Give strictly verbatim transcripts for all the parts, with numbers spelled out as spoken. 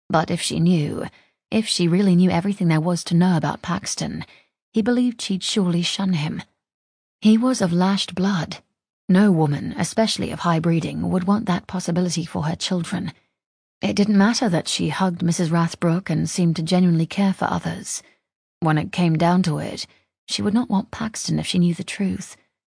But if she knew, if she really knew everything there was to know about Paxton, he believed she'd surely shun him. He was of lashed blood. No woman, especially of high breeding, would want that possibility for her children. It didn't matter that she hugged Missus Rathbrook and seemed to genuinely care for others. When it came down to it, she would not want Paxton if she knew the truth.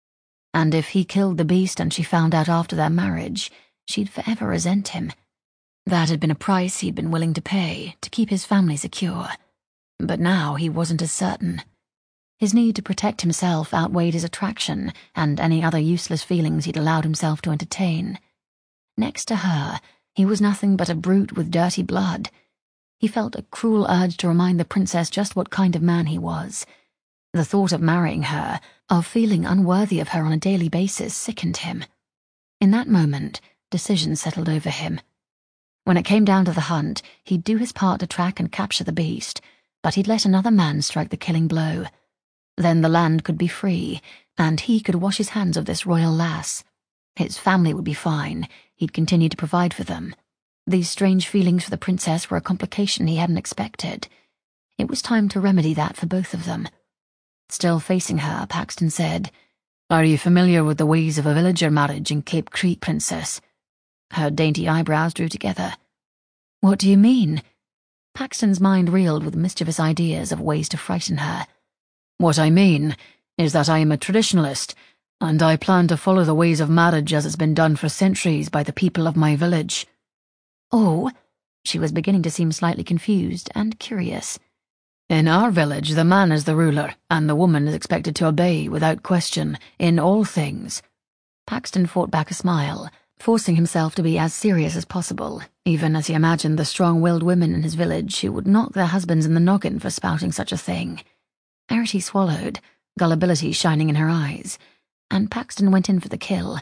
And if he killed the beast and she found out after their marriage, she'd forever resent him. That had been a price he'd been willing to pay to keep his family secure. But now he wasn't as certain. His need to protect himself outweighed his attraction and any other useless feelings he'd allowed himself to entertain. Next to her, he was nothing but a brute with dirty blood. He felt a cruel urge to remind the princess just what kind of man he was. The thought of marrying her, of feeling unworthy of her on a daily basis, sickened him. In that moment, decision settled over him. When it came down to the hunt, he'd do his part to track and capture the beast, but he'd let another man strike the killing blow. Then the land could be free, and he could wash his hands of this royal lass. His family would be fine. He'd continue to provide for them. These strange feelings for the princess were a complication he hadn't expected. It was time to remedy that for both of them. Still facing her, Paxton said, "Are you familiar with the ways of a villager marriage in Cape Creek, Princess?" Her dainty eyebrows drew together. "What do you mean?" Paxton's mind reeled with mischievous ideas of ways to frighten her. "What I mean is that I am a traditionalist, and I plan to follow the ways of marriage as it's been done for centuries by the people of my village." "Oh?" She was beginning to seem slightly confused and curious. "In our village, the man is the ruler, and the woman is expected to obey, without question, in all things." Paxton fought back a smile, forcing himself to be as serious as possible, even as he imagined the strong-willed women in his village who would knock their husbands in the noggin for spouting such a thing. Arity swallowed, gullibility shining in her eyes, and Paxton went in for the kill.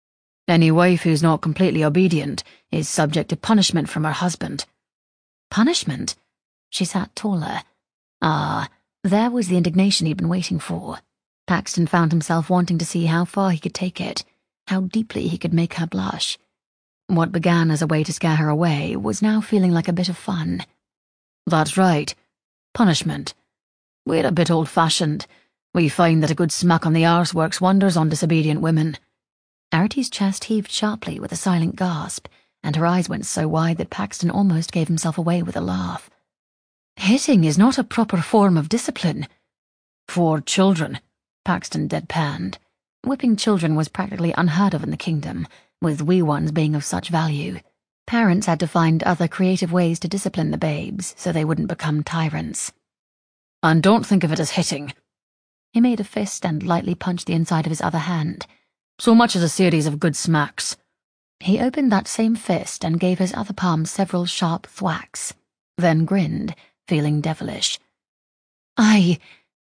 "Any wife who's not completely obedient is subject to punishment from her husband." Punishment? She sat taller. Ah, there was the indignation he'd been waiting for. Paxton found himself wanting to see how far he could take it, how deeply he could make her blush. What began as a way to scare her away was now feeling like a bit of fun. "That's right. Punishment. We're a bit old-fashioned. We find that a good smack on the arse works wonders on disobedient women." Arity's chest heaved sharply with a silent gasp, and her eyes went so wide that Paxton almost gave himself away with a laugh. "Hitting is not a proper form of discipline." "For children," Paxton deadpanned. Whipping children was practically unheard of in the kingdom, with wee ones being of such value. Parents had to find other creative ways to discipline the babes so they wouldn't become tyrants. "And don't think of it as hitting." He made a fist and lightly punched the inside of his other hand. "So much as a series of good smacks." He opened that same fist and gave his other palm several sharp thwacks, then grinned, feeling devilish. "I..."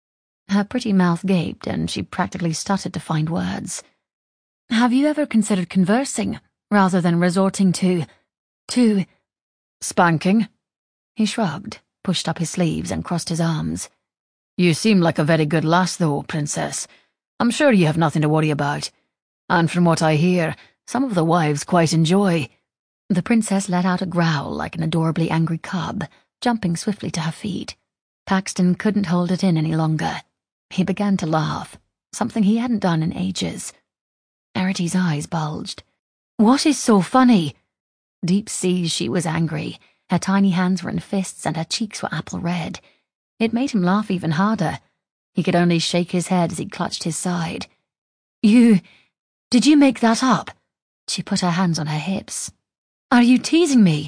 Her pretty mouth gaped and she practically stuttered to find words. "Have you ever considered conversing, rather than resorting to... to... spanking?" He shrugged, pushed up his sleeves and crossed his arms. "You seem like a very good lass, though, Princess. I'm sure you have nothing to worry about. And from what I hear, some of the wives quite enjoy..." The princess let out a growl like an adorably angry cub, jumping swiftly to her feet. Paxton couldn't hold it in any longer. He began to laugh, something he hadn't done in ages. Arity's eyes bulged. "What is so funny?" Deep seas, she was angry. Her tiny hands were in fists and her cheeks were apple red. It made him laugh even harder. He could only shake his head as he clutched his side. "You... did you make that up?" She put her hands on her hips. "Are you teasing me?"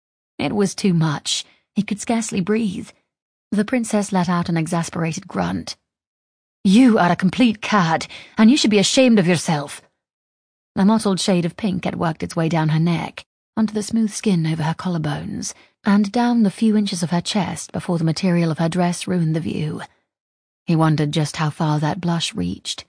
It was too much. He could scarcely breathe. The princess let out an exasperated grunt. "You are a complete cad, and you should be ashamed of yourself." A mottled shade of pink had worked its way down her neck, onto the smooth skin over her collarbones, and down the few inches of her chest before the material of her dress ruined the view. He wondered just how far that blush reached.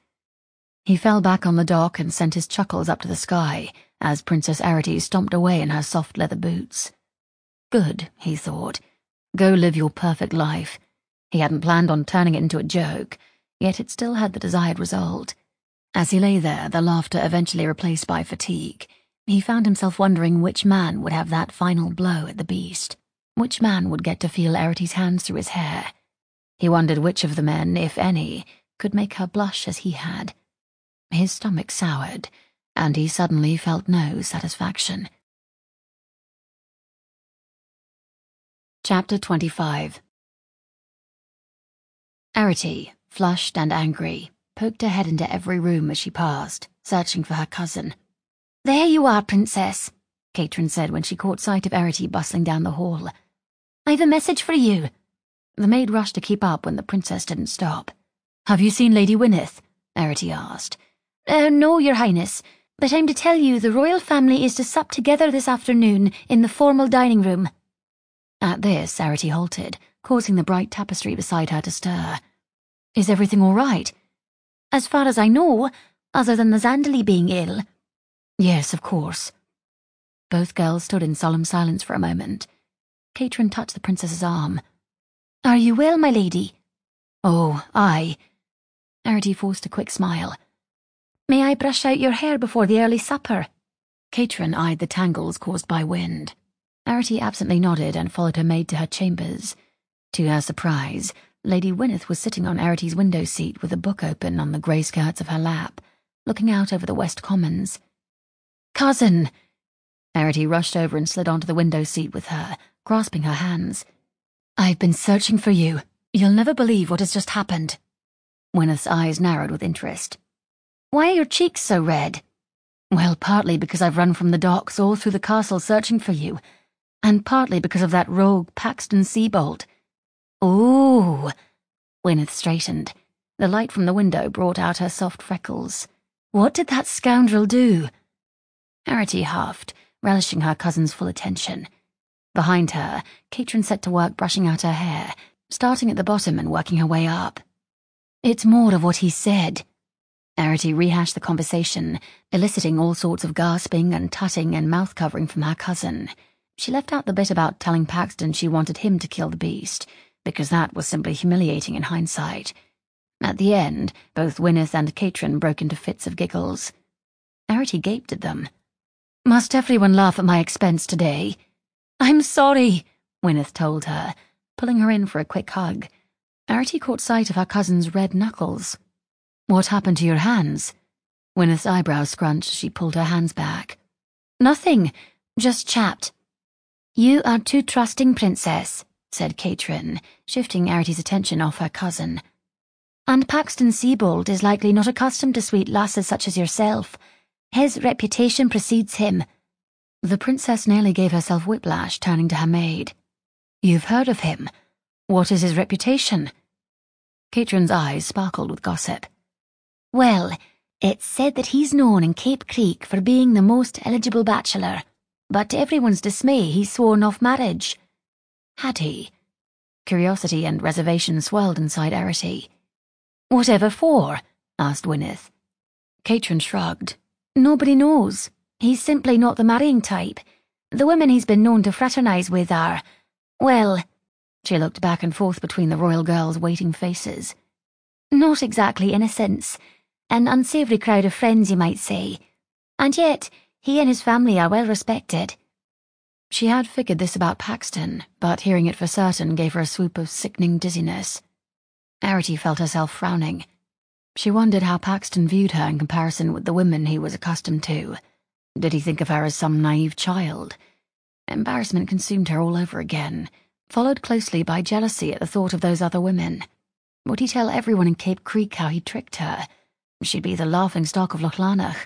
He fell back on the dock and sent his chuckles up to the sky as Princess Arity stomped away in her soft leather boots. Good, he thought. Go live your perfect life. He hadn't planned on turning it into a joke, yet it still had the desired result. As he lay there, the laughter eventually replaced by fatigue, he found himself wondering which man would have that final blow at the beast. Which man would get to feel Erity's hands through his hair? He wondered which of the men, if any, could make her blush as he had. His stomach soured, and he suddenly felt no satisfaction. Chapter twenty-five. Arety, flushed and angry, poked her head into every room as she passed, searching for her cousin. "There you are, Princess," Catrin said when she caught sight of Arety bustling down the hall. "I've a message for you." The maid rushed to keep up when the princess didn't stop. "Have you seen Lady Wineth?" Arety asked. Uh, no, Your Highness, but I'm to tell you the royal family is to sup together this afternoon in the formal dining room." At this, Arety halted, causing the bright tapestry beside her to stir. "Is everything all right?" "As far as I know, other than the Zandali being ill." "Yes, of course." Both girls stood in solemn silence for a moment. Catrin touched the princess's arm. "Are you well, my lady?" "Oh, aye." Arety forced a quick smile. "May I brush out your hair before the early supper?" Catrin eyed the tangles caused by wind. Arety absently nodded and followed her maid to her chambers. To her surprise, Lady Wineth was sitting on Arity's window seat with a book open on the grey skirts of her lap, looking out over the West Commons. "Cousin!" Arety rushed over and slid onto the window seat with her, grasping her hands. "I've been searching for you. You'll never believe what has just happened." Wineth's eyes narrowed with interest. "Why are your cheeks so red?" "Well, partly because I've run from the docks all through the castle searching for you, and partly because of that rogue Paxton Seabolt." "Ooh!" Wineth straightened. The light from the window brought out her soft freckles. "What did that scoundrel do?" Arety huffed, relishing her cousin's full attention. Behind her, Catrin set to work brushing out her hair, starting at the bottom and working her way up. "It's more of what he said." Arety rehashed the conversation, eliciting all sorts of gasping and tutting and mouth-covering from her cousin. She left out the bit about telling Paxton she wanted him to kill the beast, because that was simply humiliating in hindsight. At the end, both Wineth and Catrin broke into fits of giggles. Arety gaped at them. "Must everyone laugh at my expense today?" "I'm sorry," Wineth told her, pulling her in for a quick hug. Arety caught sight of her cousin's red knuckles. "What happened to your hands?" Wineth's eyebrows scrunched as she pulled her hands back. "Nothing, just chapped." "You are too trusting, Princess," said Catrin, shifting Arity's attention off her cousin. "And Paxton Seabolt is likely not accustomed to sweet lasses such as yourself. His reputation precedes him." The princess nearly gave herself whiplash, turning to her maid. "You've heard of him? What is his reputation?" Catrin's eyes sparkled with gossip. "Well, it's said that he's known in Cape Creek for being the most eligible bachelor, but to everyone's dismay he's sworn off marriage." Had he? Curiosity and reservation swelled inside Arety. "Whatever for?" asked Wineth. Catrin shrugged. "Nobody knows. He's simply not the marrying type. The women he's been known to fraternize with are, well," she looked back and forth between the royal girls' waiting faces, "not exactly innocents. An unsavoury crowd of friends, you might say. And yet, he and his family are well respected." She had figured this about Paxton, but hearing it for certain gave her a swoop of sickening dizziness. Arety felt herself frowning. She wondered how Paxton viewed her in comparison with the women he was accustomed to. Did he think of her as some naive child? Embarrassment consumed her all over again, followed closely by jealousy at the thought of those other women. Would he tell everyone in Cape Creek how he tricked her? She'd be the laughing-stock of Lochlanach.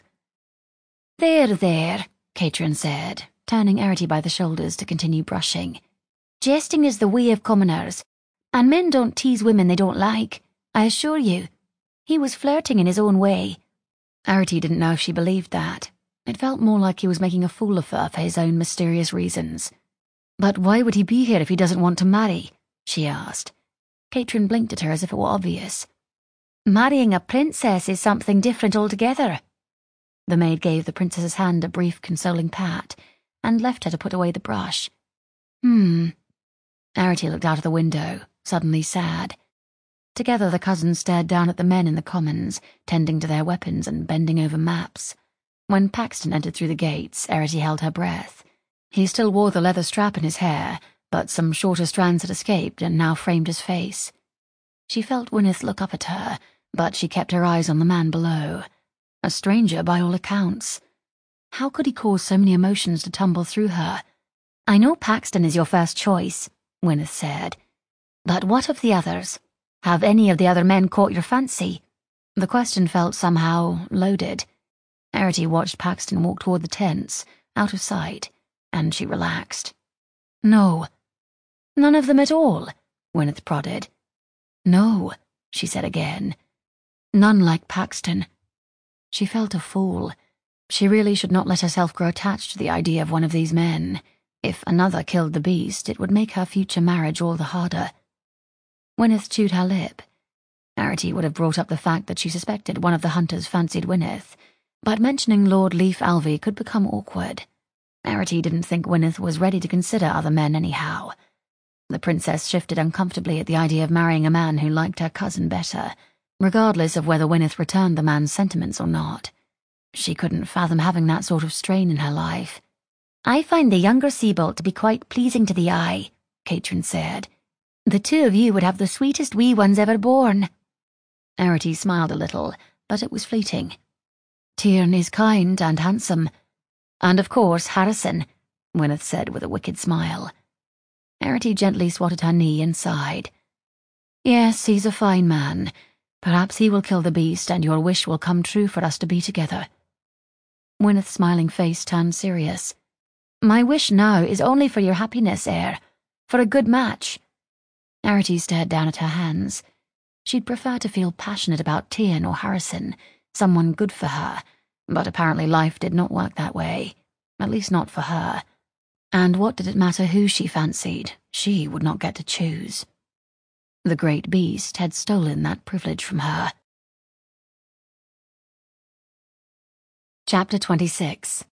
"There, there," Catrin said, turning Arety by the shoulders to continue brushing. "Jesting is the way of commoners, and men don't tease women they don't like, I assure you. He was flirting in his own way." Arety didn't know if she believed that. It felt more like he was making a fool of her for his own mysterious reasons. "But why would he be here if he doesn't want to marry?" she asked. Catrin blinked at her as if it were obvious. "Marrying a princess is something different altogether." The maid gave the princess's hand a brief consoling pat, and left her to put away the brush. Hmm. Arety looked out of the window, suddenly sad. Together the cousins stared down at the men in the commons, tending to their weapons and bending over maps. When Paxton entered through the gates, Arety held her breath. He still wore the leather strap in his hair, but some shorter strands had escaped and now framed his face. She felt Wyneth look up at her, but she kept her eyes on the man below. A stranger by all accounts. How could he cause so many emotions to tumble through her? "I know Paxton is your first choice," Wyneth said. "But what of the others? Have any of the other men caught your fancy?" The question felt somehow loaded. Arety watched Paxton walk toward the tents, out of sight, and she relaxed. "No." "None of them at all?" Wyneth prodded. "No," she said again. "None like Paxton." She felt a fool. She really should not let herself grow attached to the idea of one of these men. If another killed the beast, it would make her future marriage all the harder. Wyneth chewed her lip. Arety would have brought up the fact that she suspected one of the hunters fancied Wyneth, but mentioning Lord Leif Alvey could become awkward. Arety didn't think Wyneth was ready to consider other men anyhow. The princess shifted uncomfortably at the idea of marrying a man who liked her cousin better, regardless of whether Wyneth returned the man's sentiments or not. She couldn't fathom having that sort of strain in her life. "I find the younger Seabolt to be quite pleasing to the eye," Katrin said. "The two of you would have the sweetest wee ones ever born." Arety smiled a little, but it was fleeting. "Tyrn is kind and handsome. And of course Harrison," Wyneth said with a wicked smile. Arety gently swatted her knee and sighed. "Yes, he's a fine man. Perhaps he will kill the beast and your wish will come true for us to be together." Wyneth's smiling face turned serious. "My wish now is only for your happiness, heir. For a good match." Arety stared down at her hands. She'd prefer to feel passionate about Tyrn or Harrison, someone good for her, but apparently life did not work that way, at least not for her. And what did it matter who she fancied? She would not get to choose. The great beast had stolen that privilege from her. Chapter twenty-six.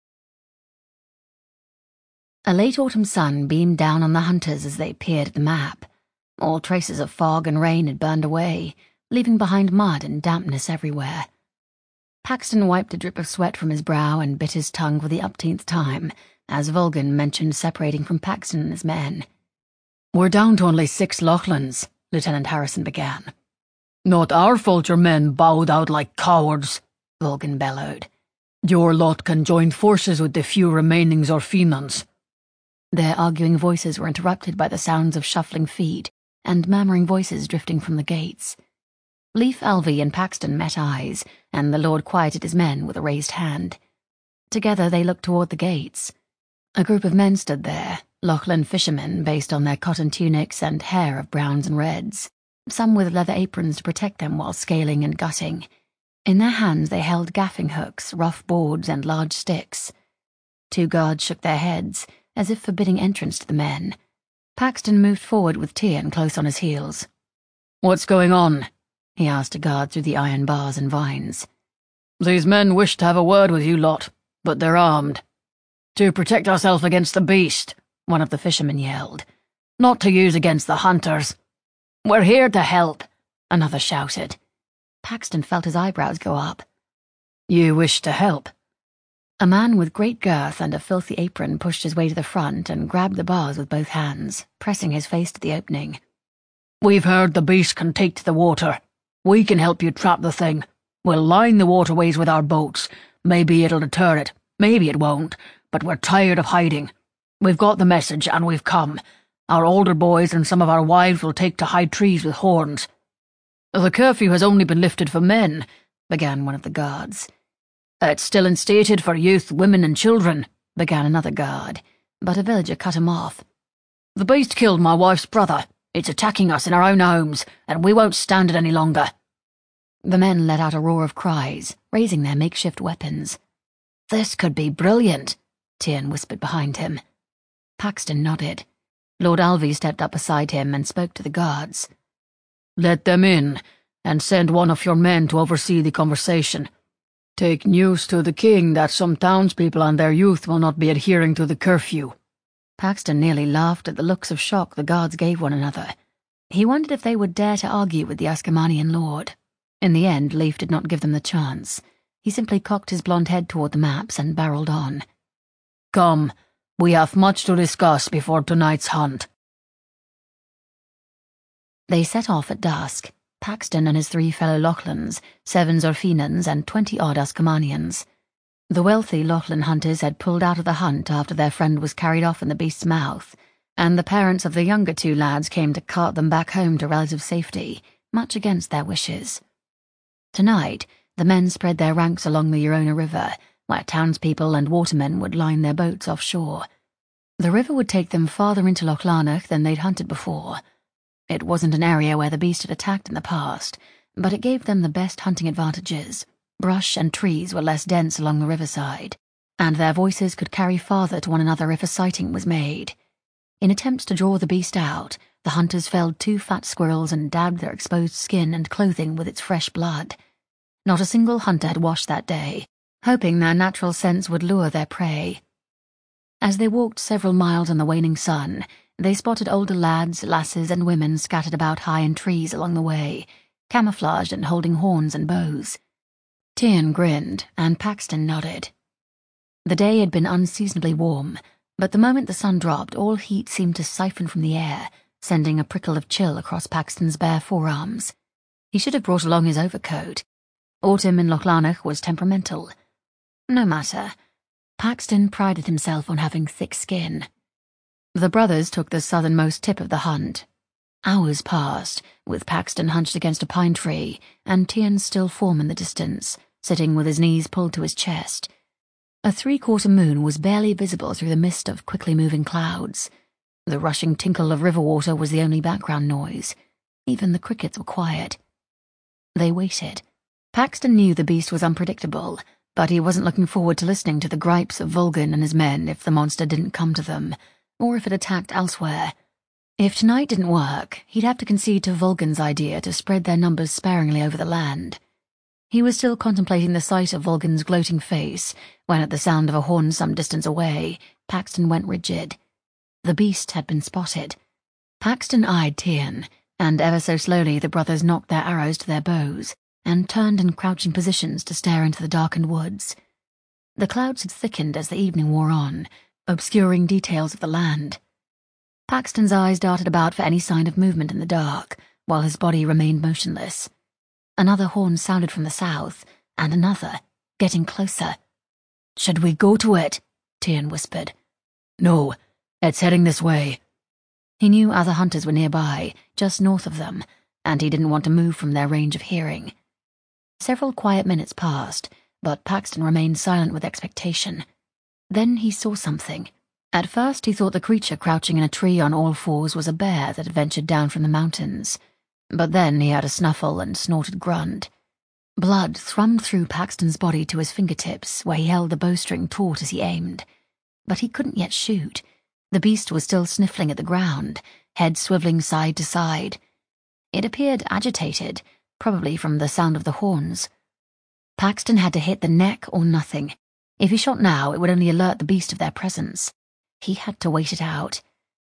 A late autumn sun beamed down on the hunters as they peered at the map. All traces of fog and rain had burned away, leaving behind mud and dampness everywhere. Paxton wiped a drip of sweat from his brow and bit his tongue for the upteenth time, as Vulgan mentioned separating from Paxton and his men. "We're down to only six Lochlans," Lieutenant Harrison began. "Not our fault your men bowed out like cowards," Vulgan bellowed. "Your lot can join forces with the few remainings Orfinans." Their arguing voices were interrupted by the sounds of shuffling feet and murmuring voices drifting from the gates. Leif Alvey and Paxton met eyes, and the Lord quieted his men with a raised hand. Together they looked toward the gates. A group of men stood there, Lochlan fishermen based on their cotton tunics and hair of browns and reds, some with leather aprons to protect them while scaling and gutting. In their hands they held gaffing hooks, rough boards, and large sticks. Two guards shook their heads, as if forbidding entrance to the men. Paxton moved forward with Tyrn close on his heels. "What's going on?" he asked a guard through the iron bars and vines. "These men wish to have a word with you lot, but they're armed." "To protect ourselves against the beast," one of the fishermen yelled. "Not to use against the hunters." "We're here to help," another shouted. Paxton felt his eyebrows go up. "You wish to help?" A man with great girth and a filthy apron pushed his way to the front and grabbed the bars with both hands, pressing his face to the opening. "We've heard the beast can take to the water. We can help you trap the thing. We'll line the waterways with our boats. Maybe it'll deter it, maybe it won't, but we're tired of hiding. We've got the message and we've come. Our older boys and some of our wives will take to high trees with horns." "The curfew has only been lifted for men," began one of the guards. "It's still instated for youth, women, and children," began another guard, but a villager cut him off. "The beast killed my wife's brother. It's attacking us in our own homes, and we won't stand it any longer." The men let out a roar of cries, raising their makeshift weapons. "This could be brilliant," Tyrn whispered behind him. Paxton nodded. Lord Alvey stepped up beside him and spoke to the guards. "Let them in, and send one of your men to oversee the conversation. Take news to the king that some townspeople and their youth will not be adhering to the curfew." Paxton nearly laughed at the looks of shock the guards gave one another. He wondered if they would dare to argue with the Ascomanian lord. In the end, Leif did not give them the chance. He simply cocked his blond head toward the maps and barreled on. "Come, we have much to discuss before tonight's hunt." They set off at dusk, Paxton and his three fellow Lachlan's, seven Zorfinans and twenty-odd Ascomanians. The wealthy Lachlan hunters had pulled out of the hunt after their friend was carried off in the beast's mouth, and the parents of the younger two lads came to cart them back home to relative safety, much against their wishes. Tonight, the men spread their ranks along the Urona River, where townspeople and watermen would line their boats offshore. The river would take them farther into Lochlanach than they'd hunted before. It wasn't an area where the beast had attacked in the past, but it gave them the best hunting advantages. Brush and trees were less dense along the riverside, and their voices could carry farther to one another if a sighting was made. In attempts to draw the beast out, the hunters felled two fat squirrels and dabbed their exposed skin and clothing with its fresh blood. Not a single hunter had washed that day, hoping their natural scents would lure their prey. As they walked several miles in the waning sun, they spotted older lads, lasses, and women scattered about high in trees along the way, camouflaged and holding horns and bows. Tiernan grinned, and Paxton nodded. The day had been unseasonably warm, but the moment the sun dropped, all heat seemed to siphon from the air, sending a prickle of chill across Paxton's bare forearms. He should have brought along his overcoat. Autumn in Lochlanach was temperamental. No matter. Paxton prided himself on having thick skin. The brothers took the southernmost tip of the hunt. Hours passed, with Paxton hunched against a pine tree, and Tiernan's still form in the distance, sitting with his knees pulled to his chest. A three-quarter moon was barely visible through the mist of quickly moving clouds. The rushing tinkle of river water was the only background noise. Even the crickets were quiet. They waited. Paxton knew the beast was unpredictable, but he wasn't looking forward to listening to the gripes of Volgan and his men if the monster didn't come to them, or if it attacked elsewhere. If tonight didn't work, he'd have to concede to Volgan's idea to spread their numbers sparingly over the land. He was still contemplating the sight of Volgan's gloating face when, at the sound of a horn some distance away, Paxton went rigid. The beast had been spotted. Paxton eyed Tiernan, and ever so slowly the brothers knocked their arrows to their bows and turned in crouching positions to stare into the darkened woods. The clouds had thickened as the evening wore on, obscuring details of the land. Paxton's eyes darted about for any sign of movement in the dark, while his body remained motionless. Another horn sounded from the south, and another, getting closer. "Should we go to it?" Tiernan whispered. "No, it's heading this way." He knew other hunters were nearby, just north of them, and he didn't want to move from their range of hearing. Several quiet minutes passed, but Paxton remained silent with expectation. Then he saw something. At first he thought the creature crouching in a tree on all fours was a bear that had ventured down from the mountains, but then he heard a snuffle and snorted grunt. Blood thrummed through Paxton's body to his fingertips, where he held the bowstring taut as he aimed. But he couldn't yet shoot. The beast was still sniffling at the ground, head swiveling side to side. It appeared agitated, probably from the sound of the horns. Paxton had to hit the neck or nothing. If he shot now, it would only alert the beast of their presence. He had to wait it out.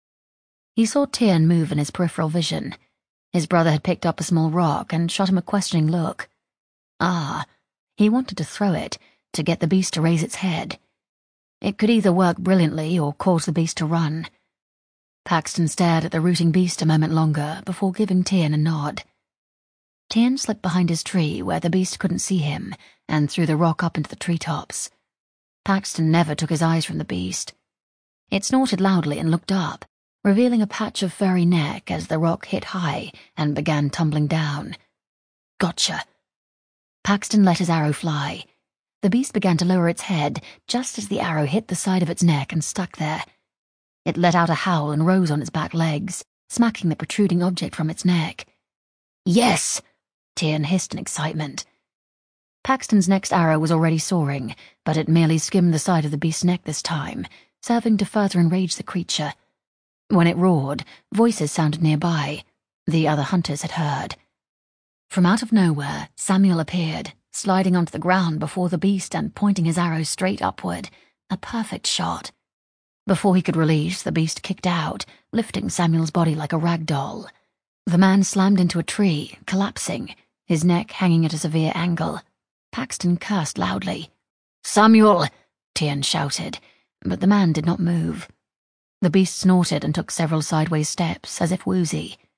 He saw Tiernan move in his peripheral vision. His brother had picked up a small rock and shot him a questioning look. Ah, he wanted to throw it, to get the beast to raise its head. It could either work brilliantly or cause the beast to run. Paxton stared at the rooting beast a moment longer before giving Tiernan a nod. Tiernan slipped behind his tree where the beast couldn't see him and threw the rock up into the treetops. Paxton never took his eyes from the beast. It snorted loudly and looked up, revealing a patch of furry neck as the rock hit high and began tumbling down. Gotcha. Paxton let his arrow fly. The beast began to lower its head just as the arrow hit the side of its neck and stuck there. It let out a howl and rose on its back legs, smacking the protruding object from its neck. Yes! Tiernan hissed in excitement. Paxton's next arrow was already soaring, but it merely skimmed the side of the beast's neck this time, serving to further enrage the creature. When it roared, voices sounded nearby. The other hunters had heard. From out of nowhere, Samuel appeared, sliding onto the ground before the beast and pointing his arrow straight upward. A perfect shot. Before he could release, the beast kicked out, lifting Samuel's body like a rag doll. The man slammed into a tree, collapsing, his neck hanging at a severe angle. Paxton cursed loudly. "Samuel!" Tiernan shouted, but the man did not move. The beast snorted and took several sideways steps, as if woozy.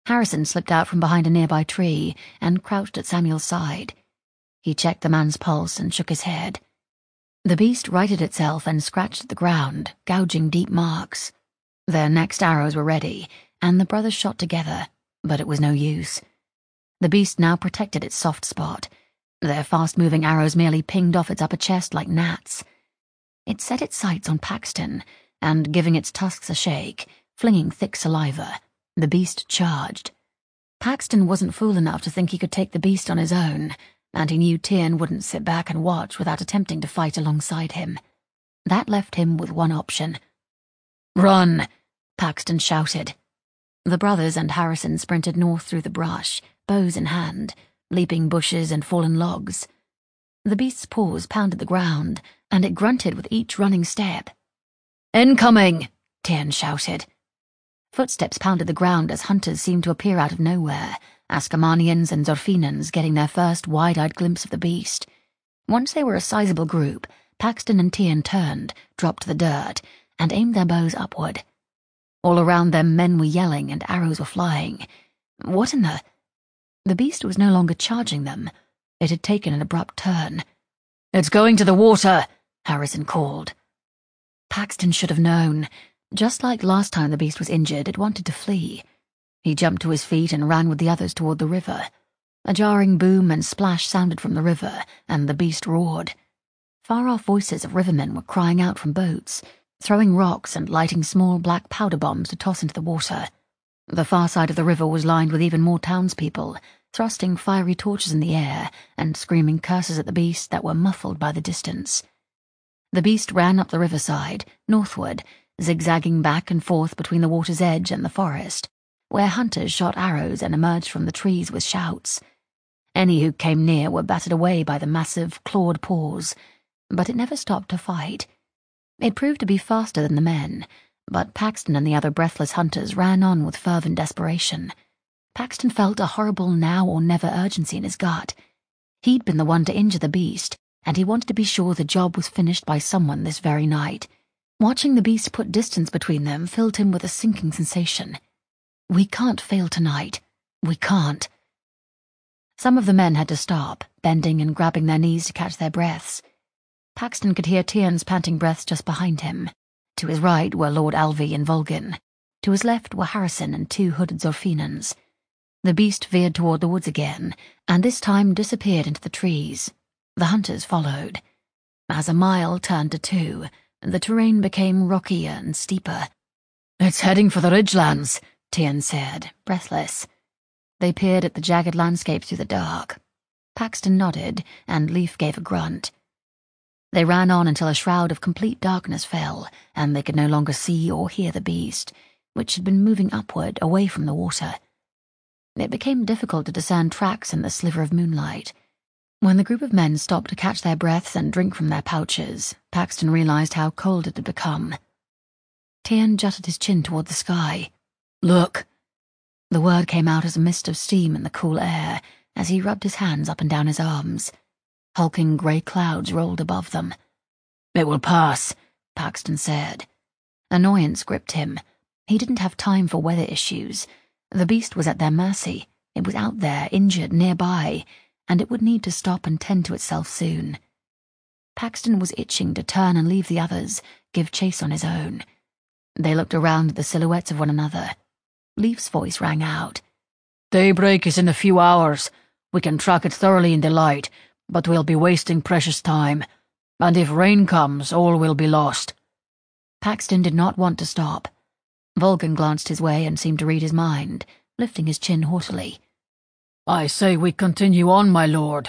Harrison slipped out from behind a nearby tree and crouched at Samuel's side. He checked the man's pulse and shook his head. The beast righted itself and scratched at the ground, gouging deep marks. Their next arrows were ready, and the brothers shot together, but it was no use. The beast now protected its soft spot. Their fast-moving arrows merely pinged off its upper chest like gnats. It set its sights on Paxton, and, giving its tusks a shake, flinging thick saliva, the beast charged. Paxton wasn't fool enough to think he could take the beast on his own, and he knew Tiernan wouldn't sit back and watch without attempting to fight alongside him. That left him with one option. "Run!" Paxton shouted. The brothers and Harrison sprinted north through the brush, bows in hand, leaping bushes and fallen logs. The beast's paws pounded the ground, and it grunted with each running step. "Incoming!" Tiernan shouted. Footsteps pounded the ground as hunters seemed to appear out of nowhere, Ascomanians and Zorfinans getting their first wide-eyed glimpse of the beast. Once they were a sizable group, Paxton and Tiernan turned, dropped to the dirt, and aimed their bows upward. All around them men were yelling and arrows were flying. What in the... The beast was no longer charging them. It had taken an abrupt turn. "It's going to the water," Harrison called. Paxton should have known. Just like last time the beast was injured, it wanted to flee. He jumped to his feet and ran with the others toward the river. A jarring boom and splash sounded from the river, and the beast roared. Far-off voices of rivermen were crying out from boats, throwing rocks and lighting small black powder bombs to toss into the water. The far side of the river was lined with even more townspeople, thrusting fiery torches in the air and screaming curses at the beast that were muffled by the distance. The beast ran up the riverside, northward, zigzagging back and forth between the water's edge and the forest, where hunters shot arrows and emerged from the trees with shouts. Any who came near were battered away by the massive, clawed paws, but it never stopped to fight. It proved to be faster than the men, but Paxton and the other breathless hunters ran on with fervent desperation. Paxton felt a horrible now-or-never urgency in his gut. He'd been the one to injure the beast, and he wanted to be sure the job was finished by someone this very night. Watching the beast put distance between them filled him with a sinking sensation. We can't fail tonight. We can't. Some of the men had to stop, bending and grabbing their knees to catch their breaths. Paxton could hear Tiernan's panting breaths just behind him. To his right were Lord Alvey and Volgin. To his left were Harrison and two hooded Zorfinans. The beast veered toward the woods again, and this time disappeared into the trees. The hunters followed. As a mile turned to two, the terrain became rockier and steeper. "It's heading for the ridgelands," Tiernan said, breathless. They peered at the jagged landscape through the dark. Paxton nodded, and Leif gave a grunt. They ran on until a shroud of complete darkness fell, and they could no longer see or hear the beast, which had been moving upward, away from the water. It became difficult to discern tracks in the sliver of moonlight. When the group of men stopped to catch their breaths and drink from their pouches, Paxton realized how cold it had become. Tiernan jutted his chin toward the sky. "Look!" The word came out as a mist of steam in the cool air, as he rubbed his hands up and down his arms. Hulking grey clouds rolled above them. "It will pass," Paxton said. Annoyance gripped him. He didn't have time for weather issues. The beast was at their mercy. It was out there, injured, nearby, and it would need to stop and tend to itself soon. Paxton was itching to turn and leave the others, give chase on his own. They looked around at the silhouettes of one another. Leif's voice rang out. "Daybreak is in a few hours. We can track it thoroughly in the light, but we'll be wasting precious time. And if rain comes, all will be lost." Paxton did not want to stop. Volgin glanced his way and seemed to read his mind, lifting his chin haughtily. "I say we continue on, my lord."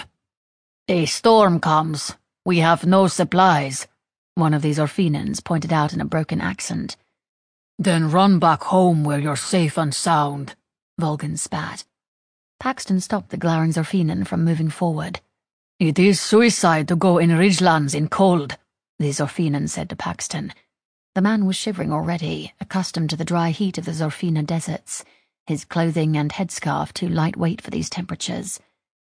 "A storm comes. We have no supplies," one of these Orphinans pointed out in a broken accent. "Then run back home where you're safe and sound," Volgin spat. Paxton stopped the glaring Zorfinan from moving forward. "It is suicide to go in ridgelands in cold," the Zorfinan said to Paxton. The man was shivering already, accustomed to the dry heat of the Zorfina deserts, his clothing and headscarf too lightweight for these temperatures.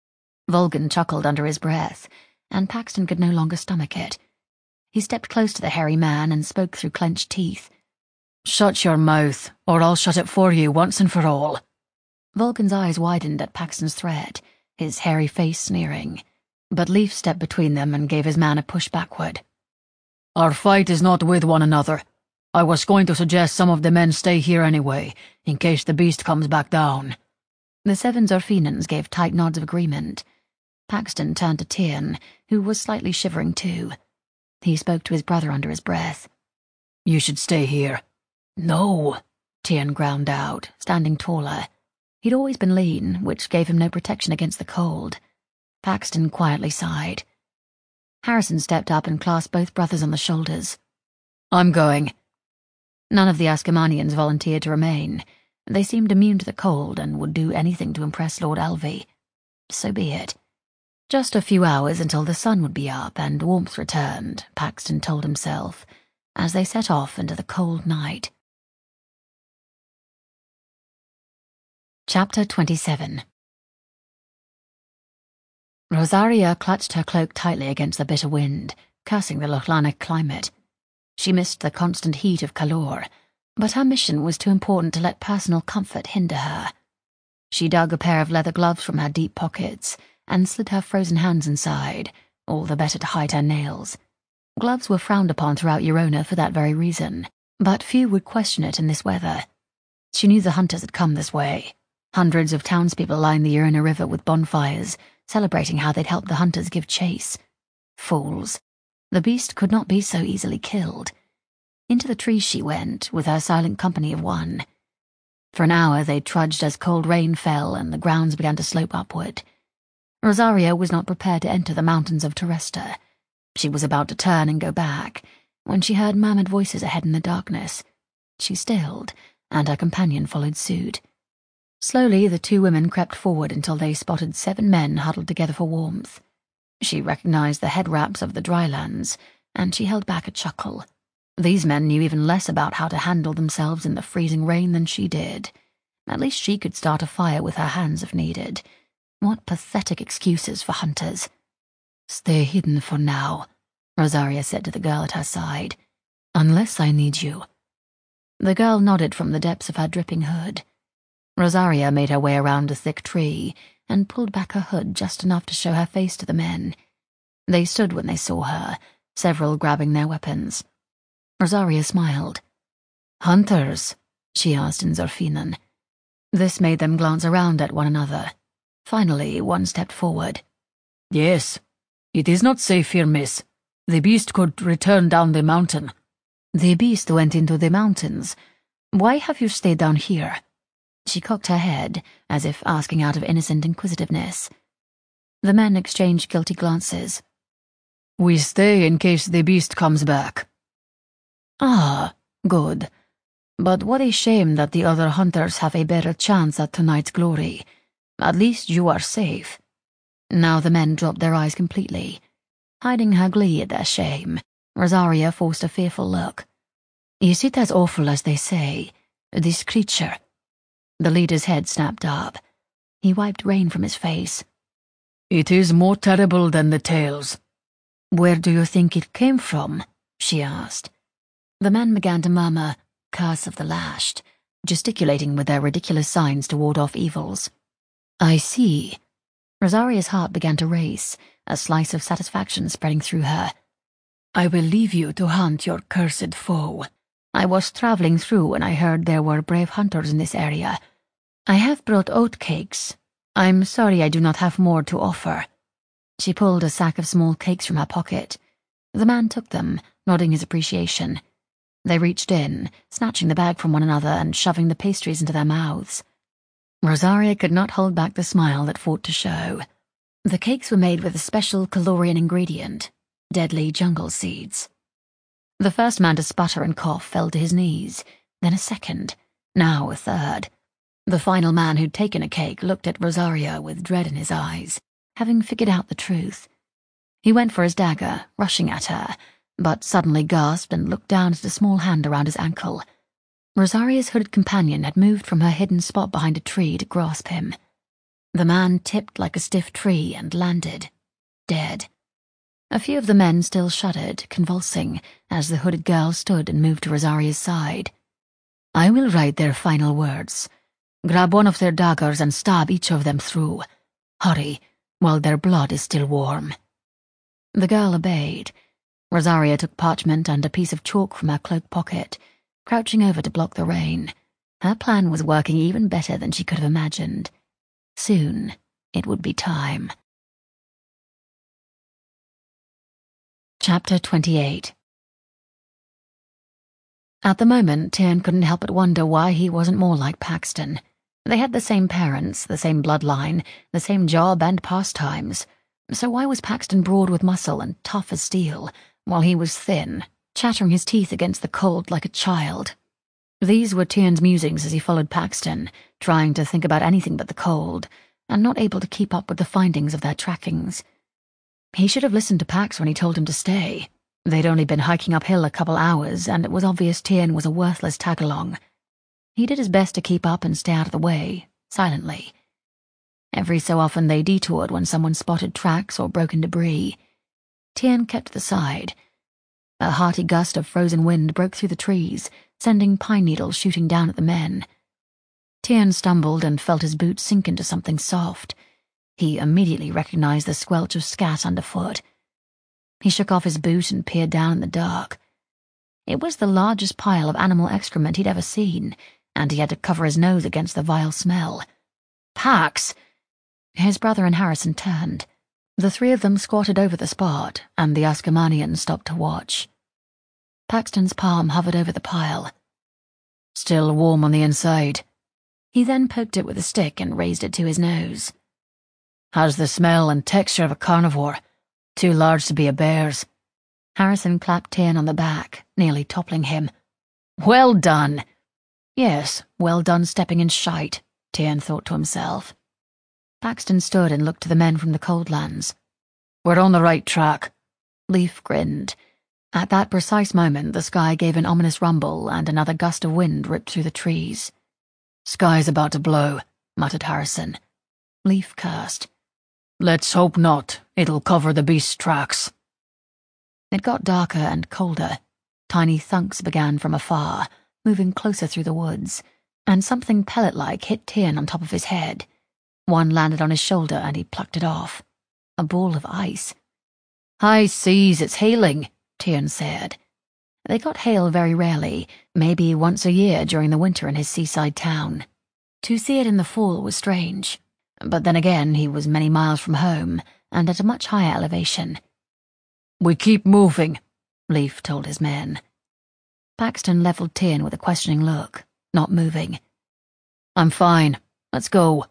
Volgin chuckled under his breath, and Paxton could no longer stomach it. He stepped close to the hairy man and spoke through clenched teeth. "Shut your mouth, or I'll shut it for you once and for all." Vulcan's eyes widened at Paxton's threat, his hairy face sneering. But Leif stepped between them and gave his man a push backward. Our fight is not with one another. I was going to suggest some of the men stay here anyway, in case the beast comes back down. The seven Zorfinans gave tight nods of agreement. Paxton turned to Tiernan, who was slightly shivering too. He spoke to his brother under his breath. You should stay here. No, Tiernan ground out, standing taller. He'd always been lean, which gave him no protection against the cold. Paxton quietly sighed. Harrison stepped up and clasped both brothers on the shoulders. I'm going. None of the Askermanians volunteered to remain. They seemed immune to the cold and would do anything to impress Lord Alvey. So be it. Just a few hours until the sun would be up and warmth returned, Paxton told himself, as they set off into the cold night. Chapter twenty-seven. Rosaria clutched her cloak tightly against the bitter wind, cursing the Lochlana climate. She missed the constant heat of Calor, but her mission was too important to let personal comfort hinder her. She dug a pair of leather gloves from her deep pockets and slid her frozen hands inside, all the better to hide her nails. Gloves were frowned upon throughout Eurona for that very reason, but few would question it in this weather. She knew the hunters had come this way. Hundreds of townspeople lined the Eurona River with bonfires, celebrating how they'd helped the hunters give chase. Fools. The beast could not be so easily killed. Into the trees she went, with her silent company of one. For an hour they trudged as cold rain fell and the grounds began to slope upward. Rosaria was not prepared to enter the mountains of Teresta. She was about to turn and go back, when she heard murmured voices ahead in the darkness. She stilled, and her companion followed suit. Slowly the two women crept forward until they spotted seven men huddled together for warmth. She recognized the head wraps of the Drylands, and she held back a chuckle. These men knew even less about how to handle themselves in the freezing rain than she did. At least she could start a fire with her hands if needed. What pathetic excuses for hunters. Stay hidden for now, Rosaria said to the girl at her side. Unless I need you. The girl nodded from the depths of her dripping hood. Rosaria made her way around a thick tree and pulled back her hood just enough to show her face to the men. They stood when they saw her, several grabbing their weapons. Rosaria smiled. Hunters? She asked in Zorfinan. This made them glance around at one another. Finally, one stepped forward. Yes. It is not safe here, miss. The beast could return down the mountain. The beast went into the mountains. Why have you stayed down here? She cocked her head, as if asking out of innocent inquisitiveness. The men exchanged guilty glances. We stay in case the beast comes back. Ah, good. But what a shame that the other hunters have a better chance at tonight's glory. At least you are safe. Now the men dropped their eyes completely. Hiding her glee at their shame, Rosaria forced a fearful look. Is it as awful as they say? This creature? The leader's head snapped up. He wiped rain from his face. It is more terrible than the tales. Where do you think it came from? She asked. The men began to murmur, curse of the lashed, gesticulating with their ridiculous signs to ward off evils. I see. Rosaria's heart began to race, a slice of satisfaction spreading through her. I will leave you to hunt your cursed foe. I was traveling through when I heard there were brave hunters in this area. I have brought oat cakes. I'm sorry I do not have more to offer. She pulled a sack of small cakes from her pocket. The man took them, nodding his appreciation. They reached in, snatching the bag from one another and shoving the pastries into their mouths. Rosaria could not hold back the smile that fought to show. The cakes were made with a special Calorian ingredient, deadly jungle seeds. The first man to sputter and cough fell to his knees, then a second, now a third. The final man who'd taken a cake looked at Rosaria with dread in his eyes, having figured out the truth. He went for his dagger, rushing at her, but suddenly gasped and looked down at a small hand around his ankle. Rosaria's hooded companion had moved from her hidden spot behind a tree to grasp him. The man tipped like a stiff tree and landed, dead. A few of the men still shuddered, convulsing, as the hooded girl stood and moved to Rosaria's side. I will write their final words. Grab one of their daggers and stab each of them through. Hurry, while their blood is still warm." The girl obeyed. Rosaria took parchment and a piece of chalk from her cloak pocket, crouching over to block the rain. Her plan was working even better than she could have imagined. Soon, it would be time. Chapter twenty-eight. At the moment, Tiernan couldn't help but wonder why he wasn't more like Paxton. They had the same parents, the same bloodline, the same job and pastimes. So why was Paxton broad with muscle and tough as steel, while he was thin, chattering his teeth against the cold like a child? These were Tiernan's musings as he followed Paxton, trying to think about anything but the cold, and not able to keep up with the findings of their trackings. He should have listened to Pax when he told him to stay. They'd only been hiking uphill a couple hours, and it was obvious Tiernan was a worthless tag-along. He did his best to keep up and stay out of the way, silently. Every so often they detoured when someone spotted tracks or broken debris. Tiernan kept to the side. A hearty gust of frozen wind broke through the trees, sending pine needles shooting down at the men. Tiernan stumbled and felt his boot sink into something soft. He immediately recognized the squelch of scat underfoot. He shook off his boot and peered down in the dark. It was the largest pile of animal excrement he'd ever seen, and he had to cover his nose against the vile smell. "Pax!" His brother and Harrison turned. The three of them squatted over the spot, and the Askamanian stopped to watch. Paxton's palm hovered over the pile. "Still warm on the inside." He then poked it with a stick and raised it to his nose. "Has the smell and texture of a carnivore. Too large to be a bear's." Harrison clapped Tiernan on the back, nearly toppling him. "Well done!" Yes, well done stepping in shite, Tiernan thought to himself. Paxton stood and looked to the men from the Coldlands. "We're on the right track." Leif grinned. At that precise moment, the sky gave an ominous rumble and another gust of wind ripped through the trees. "Sky's about to blow," muttered Harrison. Leif cursed. "Let's hope not. It'll cover the beast's tracks." It got darker and colder. Tiny thunks began from afar, moving closer through the woods, and something pellet-like hit Tiernan on top of his head. One landed on his shoulder and he plucked it off. A ball of ice. "High seas, it's hailing," Tiernan said. They got hail very rarely, maybe once a year during the winter in his seaside town. To see it in the fall was strange. But then again, he was many miles from home, and at a much higher elevation. "We keep moving," Leif told his men. Paxton leveled Tiernan with a questioning look, not moving. "I'm fine. Let's go."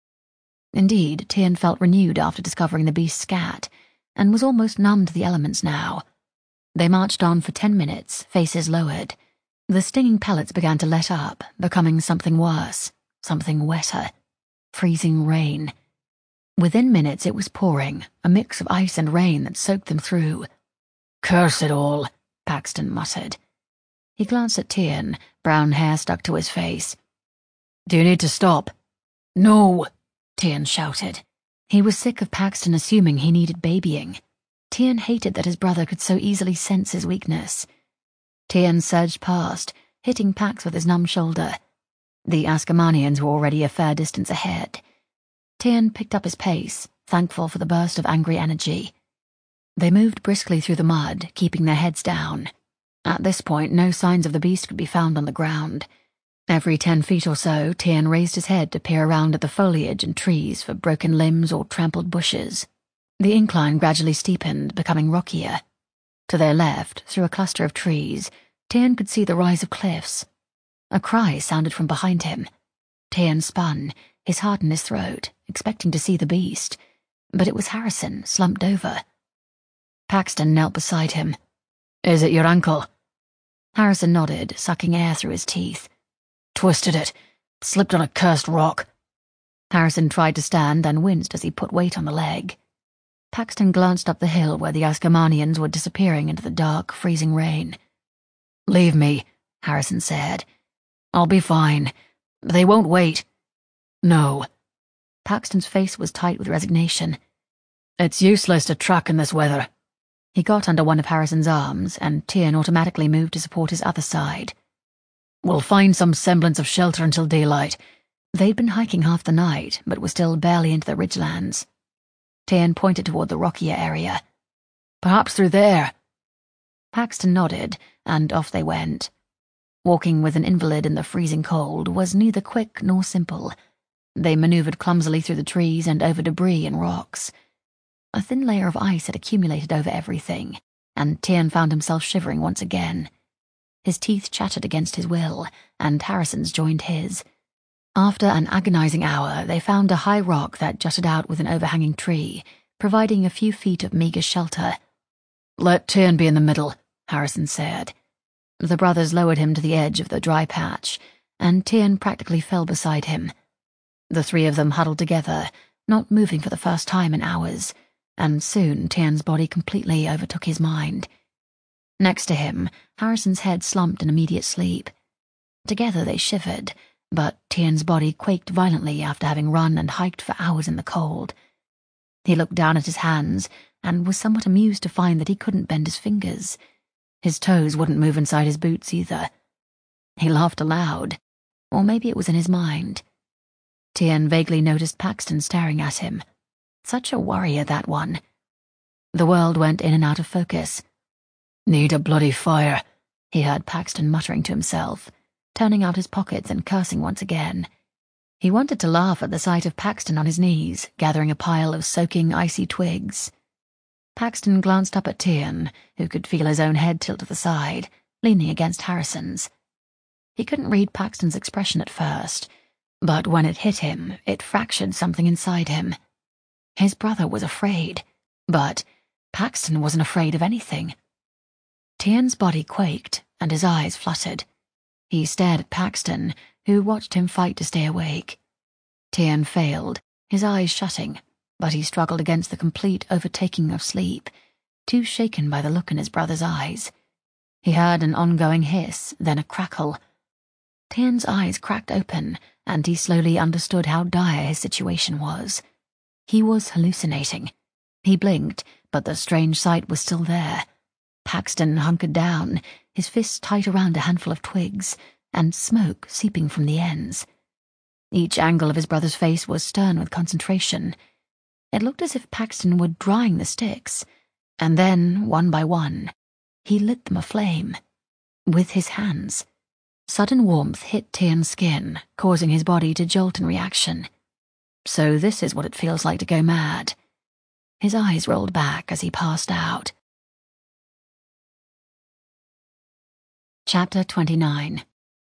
Indeed, Tiernan felt renewed after discovering the beast's scat, and was almost numb to the elements now. They marched on for ten minutes, faces lowered. The stinging pellets began to let up, becoming something worse, something wetter. Freezing rain. Within minutes it was pouring, a mix of ice and rain that soaked them through. "Curse it all," Paxton muttered. He glanced at Tiernan, brown hair stuck to his face. "Do you need to stop?" "No," Tiernan shouted. He was sick of Paxton assuming he needed babying. Tiernan hated that his brother could so easily sense his weakness. Tiernan surged past, hitting Pax with his numb shoulder. The Askamanians were already a fair distance ahead. Tiernan picked up his pace, thankful for the burst of angry energy. They moved briskly through the mud, keeping their heads down. At this point, no signs of the beast could be found on the ground. Every ten feet or so, Tiernan raised his head to peer around at the foliage and trees for broken limbs or trampled bushes. The incline gradually steepened, becoming rockier. To their left, through a cluster of trees, Tiernan could see the rise of cliffs. A cry sounded from behind him. Tiernan spun, his heart in his throat, expecting to see the beast, but it was Harrison, slumped over. Paxton knelt beside him. "Is it your ankle?" Harrison nodded, sucking air through his teeth. "Twisted it. Slipped on a cursed rock." Harrison tried to stand and winced as he put weight on the leg. Paxton glanced up the hill where the Askamanians were disappearing into the dark, freezing rain. "Leave me," Harrison said. "I'll be fine. They won't wait." "No." Paxton's face was tight with resignation. "It's useless to track in this weather." He got under one of Harrison's arms, and Tiernan automatically moved to support his other side. "We'll find some semblance of shelter until daylight. They'd been hiking half the night, but were still barely into the ridgelands. Tiernan pointed toward the rockier area. Perhaps through there. Paxton nodded, and off they went. Walking with an invalid in the freezing cold was neither quick nor simple. They maneuvered clumsily through the trees and over debris and rocks. A thin layer of ice had accumulated over everything, and Tiernan found himself shivering once again. His teeth chattered against his will, and Harrison's joined his. After an agonizing hour, they found a high rock that jutted out with an overhanging tree, providing a few feet of meager shelter. "Let Tiernan be in the middle," Harrison said. The brothers lowered him to the edge of the dry patch, and Tiernan practically fell beside him. The three of them huddled together, not moving for the first time in hours, and soon Tiernan's body completely overtook his mind. Next to him, Harrison's head slumped in immediate sleep. Together they shivered, but Tiernan's body quaked violently after having run and hiked for hours in the cold. He looked down at his hands and was somewhat amused to find that he couldn't bend his fingers. His toes wouldn't move inside his boots either. He laughed aloud, or maybe it was in his mind. Tiernan vaguely noticed Paxton staring at him. Such a warrior, that one. The world went in and out of focus. "Need a bloody fire," he heard Paxton muttering to himself, turning out his pockets and cursing once again. He wanted to laugh at the sight of Paxton on his knees, gathering a pile of soaking, icy twigs. Paxton glanced up at Tiernan, who could feel his own head tilt to the side, leaning against Harrison's. He couldn't read Paxton's expression at first, but when it hit him, it fractured something inside him. His brother was afraid, but Paxton wasn't afraid of anything. Tiernan's body quaked, and his eyes fluttered. He stared at Paxton, who watched him fight to stay awake. Tiernan failed, his eyes shutting, but he struggled against the complete overtaking of sleep, too shaken by the look in his brother's eyes. He heard an ongoing hiss, then a crackle. Tiernan's eyes cracked open, and he slowly understood how dire his situation was. He was hallucinating. He blinked, but the strange sight was still there. Paxton hunkered down, his fists tight around a handful of twigs, and smoke seeping from the ends. Each angle of his brother's face was stern with concentration. It looked as if Paxton were drying the sticks, and then, one by one, he lit them aflame. With his hands. Sudden warmth hit Tiernan's skin, causing his body to jolt in reaction. So this is what it feels like to go mad. His eyes rolled back as he passed out. Chapter twenty-nine.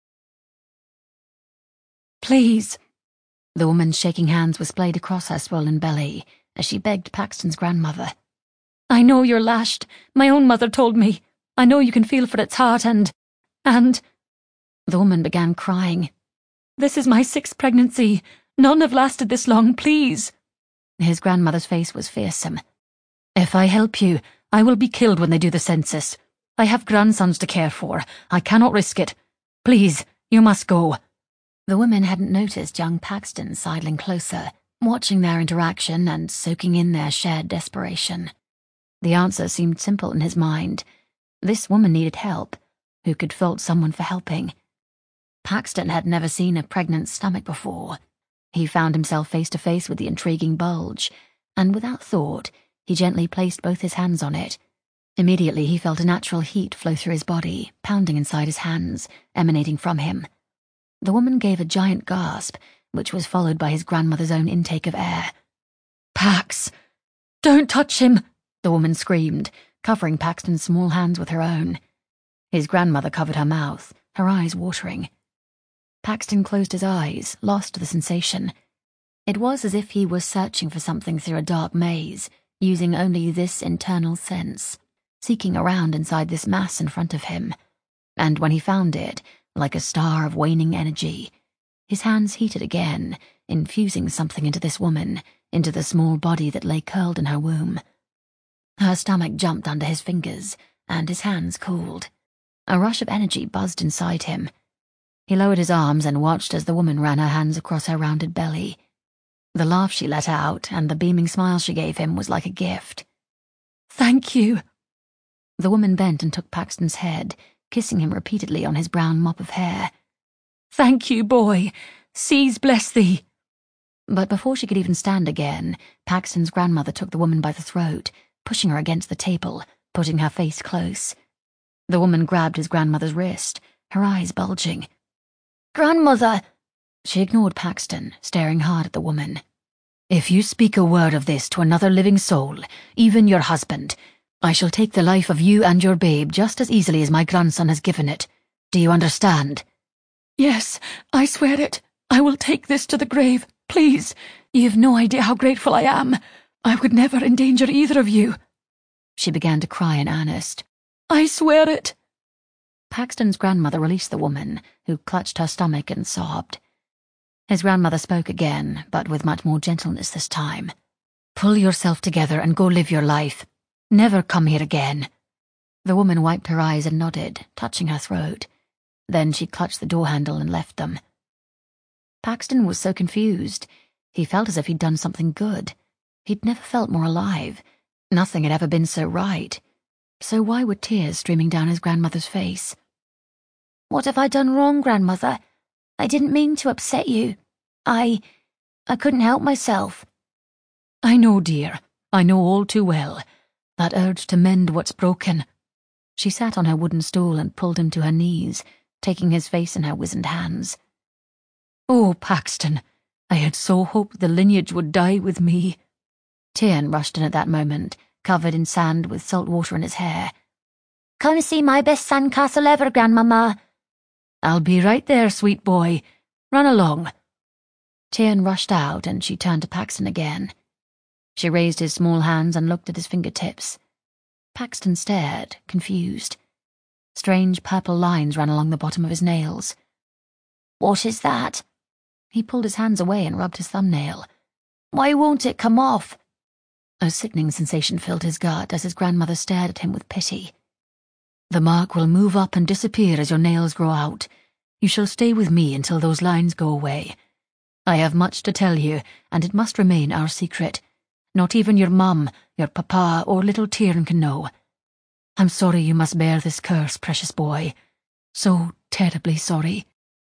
"Please." The woman's shaking hands were splayed across her swollen belly as she begged Paxton's grandmother. "I know you're lashed. My own mother told me. I know you can feel for its heart and... and..." The woman began crying. "This is my sixth pregnancy. None have lasted this long, please." His grandmother's face was fearsome. "If I help you, I will be killed when they do the census. I have grandsons to care for. I cannot risk it. Please, you must go." The woman hadn't noticed young Paxton sidling closer, watching their interaction and soaking in their shared desperation. The answer seemed simple in his mind. This woman needed help. Who could fault someone for helping? Paxton had never seen a pregnant stomach before. He found himself face to face with the intriguing bulge, and without thought, he gently placed both his hands on it. Immediately he felt a natural heat flow through his body, pounding inside his hands, emanating from him. The woman gave a giant gasp, which was followed by his grandmother's own intake of air. "Pax! Don't touch him!" the woman screamed, covering Paxton's small hands with her own. His grandmother covered her mouth, her eyes watering. Paxton closed his eyes, lost to the sensation. It was as if he was searching for something through a dark maze, using only this internal sense, seeking around inside this mass in front of him. And when he found it, like a star of waning energy, his hands heated again, infusing something into this woman, into the small body that lay curled in her womb. Her stomach jumped under his fingers, and his hands cooled. A rush of energy buzzed inside him. He lowered his arms and watched as the woman ran her hands across her rounded belly. The laugh she let out and the beaming smile she gave him was like a gift. "Thank you." The woman bent and took Paxton's head, kissing him repeatedly on his brown mop of hair. "Thank you, boy. Seas bless thee. But before she could even stand again, Paxton's grandmother took the woman by the throat, pushing her against the table, putting her face close. The woman grabbed his grandmother's wrist, her eyes bulging. "Grandmother!" She ignored Paxton, staring hard at the woman. "If you speak a word of this to another living soul, even your husband, I shall take the life of you and your babe just as easily as my grandson has given it. Do you understand?" "Yes, I swear it. I will take this to the grave. Please, you have no idea how grateful I am. I would never endanger either of you." She began to cry in earnest. "I swear it." Paxton's grandmother released the woman, who clutched her stomach and sobbed. His grandmother spoke again, but with much more gentleness this time. "Pull yourself together and go live your life. Never come here again." The woman wiped her eyes and nodded, touching her throat. Then she clutched the door handle and left them. Paxton was so confused. He felt as if he'd done something good. He'd never felt more alive. Nothing had ever been so right. So why were tears streaming down his grandmother's face? "What have I done wrong, grandmother? I didn't mean to upset you. I... I couldn't help myself." "I know, dear. I know all too well. That urge to mend what's broken." She sat on her wooden stool and pulled him to her knees, taking his face in her wizened hands. "Oh, Paxton, I had so hoped the lineage would die with me." Tiernan rushed in at that moment, covered in sand with salt water in his hair. "Come see my best sandcastle ever, Grandmama." "I'll be right there, sweet boy. Run along." Tiernan rushed out, and she turned to Paxton again. She raised his small hands and looked at his fingertips. Paxton stared, confused. Strange purple lines ran along the bottom of his nails. "What is that?" He pulled his hands away and rubbed his thumbnail. "Why won't it come off?" A sickening sensation filled his gut as his grandmother stared at him with pity. "The mark will move up and disappear as your nails grow out. You shall stay with me until those lines go away. I have much to tell you, and it must remain our secret. Not even your mum, your papa, or little Tiernan can know. I'm sorry you must bear this curse, precious boy. So terribly sorry."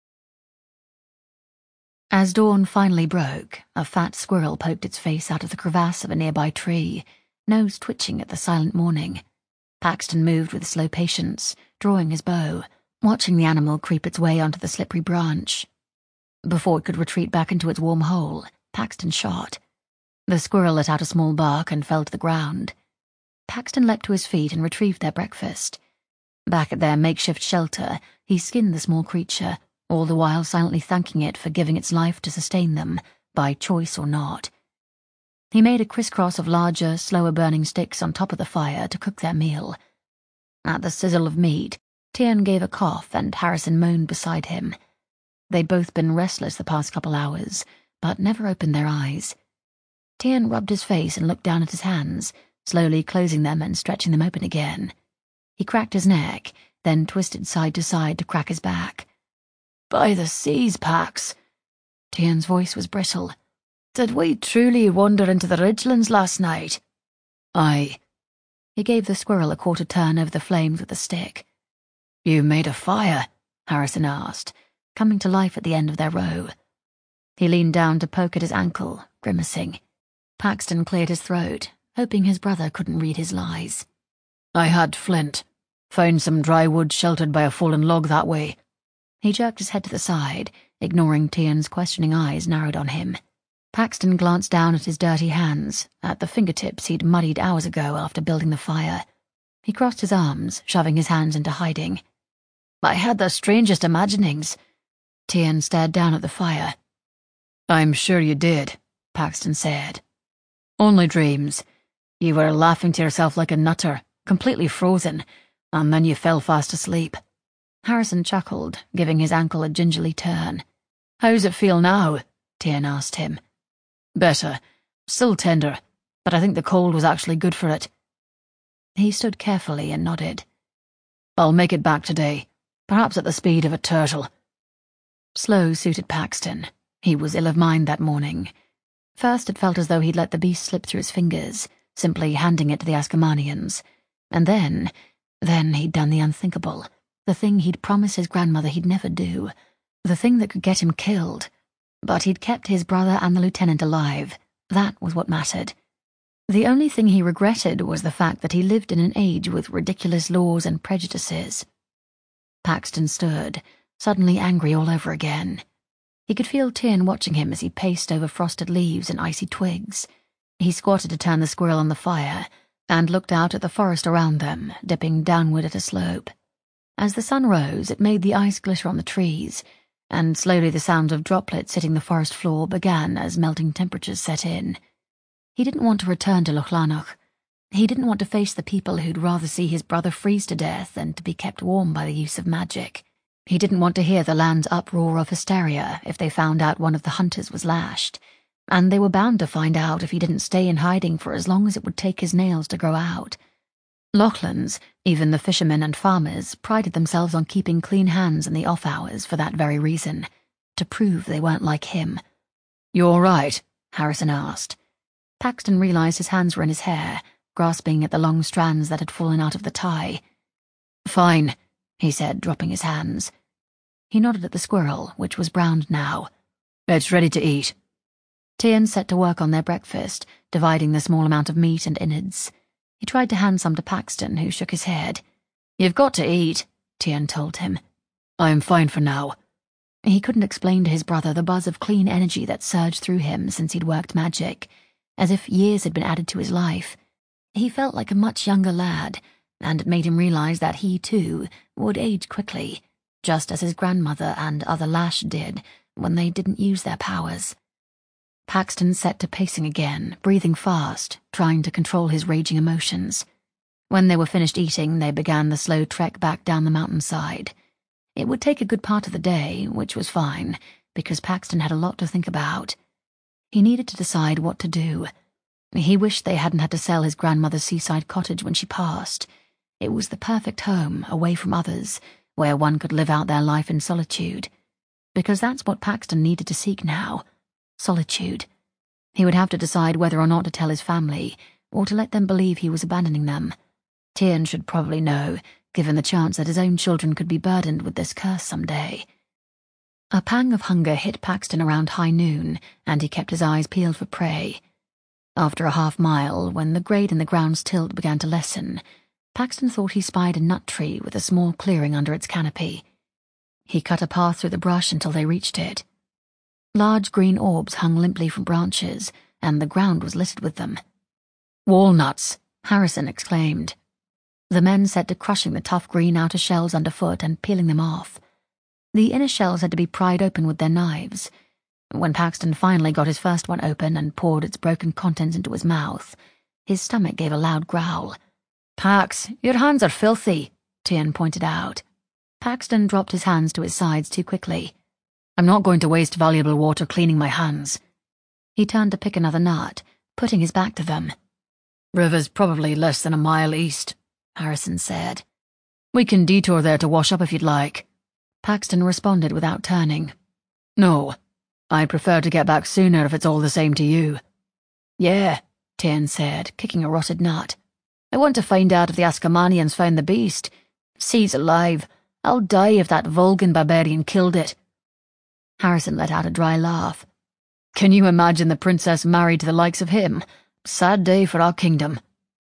As dawn finally broke, a fat squirrel poked its face out of the crevasse of a nearby tree, nose twitching at the silent morning. Paxton moved with slow patience, drawing his bow, watching the animal creep its way onto the slippery branch. Before it could retreat back into its warm hole, Paxton shot. The squirrel let out a small bark and fell to the ground. Paxton leapt to his feet and retrieved their breakfast. Back at their makeshift shelter, he skinned the small creature, all the while silently thanking it for giving its life to sustain them, by choice or not. He made a crisscross of larger, slower-burning sticks on top of the fire to cook their meal. At the sizzle of meat, Tiernan gave a cough and Harrison moaned beside him. They'd both been restless the past couple hours, but never opened their eyes. Tiernan rubbed his face and looked down at his hands, slowly closing them and stretching them open again. He cracked his neck, then twisted side to side to crack his back. "By the seas, Pax." Tiernan's voice was brittle. "Did we truly wander into the ridgelands last night?" "Aye." He gave the squirrel a quarter turn over the flames with a stick. "You made a fire?" Harrison asked, coming to life at the end of their row. He leaned down to poke at his ankle, grimacing. Paxton cleared his throat, hoping his brother couldn't read his lies. "I had flint. Found some dry wood sheltered by a fallen log that way." He jerked his head to the side, ignoring Tiernan's questioning eyes narrowed on him. Paxton glanced down at his dirty hands, at the fingertips he'd muddied hours ago after building the fire. He crossed his arms, shoving his hands into hiding. "I had the strangest imaginings." Tiernan stared down at the fire. "I'm sure you did," Paxton said. "Only dreams. You were laughing to yourself like a nutter, completely frozen, and then you fell fast asleep." Harrison chuckled, giving his ankle a gingerly turn. "How's it feel now?" Tiernan asked him. "Better. Still tender, but I think the cold was actually good for it." He stood carefully and nodded. "I'll make it back today, perhaps at the speed of a turtle." Slow suited Paxton. He was ill of mind that morning. First it felt as though he'd let the beast slip through his fingers, simply handing it to the Ascomanians. And then, then he'd done the unthinkable. The thing he'd promised his grandmother he'd never do. The thing that could get him killed. But he'd kept his brother and the lieutenant alive. That was what mattered. The only thing he regretted was the fact that he lived in an age with ridiculous laws and prejudices. Paxton stood, suddenly angry all over again. He could feel Tiernan watching him as he paced over frosted leaves and icy twigs. He squatted to turn the squirrel on the fire and looked out at the forest around them, dipping downward at a slope. As the sun rose, it made the ice glitter on the trees, and slowly the sound of droplets hitting the forest floor began as melting temperatures set in. He didn't want to return to Lochlanach. He didn't want to face the people who'd rather see his brother freeze to death than to be kept warm by the use of magic. He didn't want to hear the land's uproar of hysteria if they found out one of the hunters was lashed, and they were bound to find out if he didn't stay in hiding for as long as it would take his nails to grow out. Lochlans, even the fishermen and farmers, prided themselves on keeping clean hands in the off-hours for that very reason, to prove they weren't like him. "You all right?" Harrison asked. Paxton realized his hands were in his hair, grasping at the long strands that had fallen out of the tie. "Fine," he said, dropping his hands. He nodded at the squirrel, which was browned now. "It's ready to eat." Tiernan set to work on their breakfast, dividing the small amount of meat and innards. He tried to hand some to Paxton, who shook his head. "You've got to eat," Tiernan told him. "I'm fine for now." He couldn't explain to his brother the buzz of clean energy that surged through him since he'd worked magic, as if years had been added to his life. He felt like a much younger lad, and it made him realize that he, too, would age quickly, just as his grandmother and other Lash did when they didn't use their powers. Paxton set to pacing again, breathing fast, trying to control his raging emotions. When they were finished eating, they began the slow trek back down the mountainside. It would take a good part of the day, which was fine, because Paxton had a lot to think about. He needed to decide what to do. He wished they hadn't had to sell his grandmother's seaside cottage when she passed. It was the perfect home, away from others, where one could live out their life in solitude. Because that's what Paxton needed to seek now. Solitude. He would have to decide whether or not to tell his family, or to let them believe he was abandoning them. Tiernan should probably know, given the chance that his own children could be burdened with this curse someday. A pang of hunger hit Paxton around high noon, and he kept his eyes peeled for prey. After a half mile, when the grade in the ground's tilt began to lessen, Paxton thought he spied a nut tree with a small clearing under its canopy. He cut a path through the brush until they reached it. Large green orbs hung limply from branches, and the ground was littered with them. "Walnuts!" Harrison exclaimed. The men set to crushing the tough green outer shells underfoot and peeling them off. The inner shells had to be pried open with their knives. When Paxton finally got his first one open and poured its broken contents into his mouth, his stomach gave a loud growl. "Pax, your hands are filthy," Tiernan pointed out. Paxton dropped his hands to his sides too quickly. "I'm not going to waste valuable water cleaning my hands." He turned to pick another nut, putting his back to them. "River's probably less than a mile east," Harrison said. "We can detour there to wash up if you'd like." Paxton responded without turning. "No, I'd prefer to get back sooner if it's all the same to you." "Yeah," Tiernan said, kicking a rotted nut. "I want to find out if the Ascomanians found the beast. See's alive. I'll die if that Volgan barbarian killed it." Harrison let out a dry laugh. "Can you imagine the princess married to the likes of him? Sad day for our kingdom."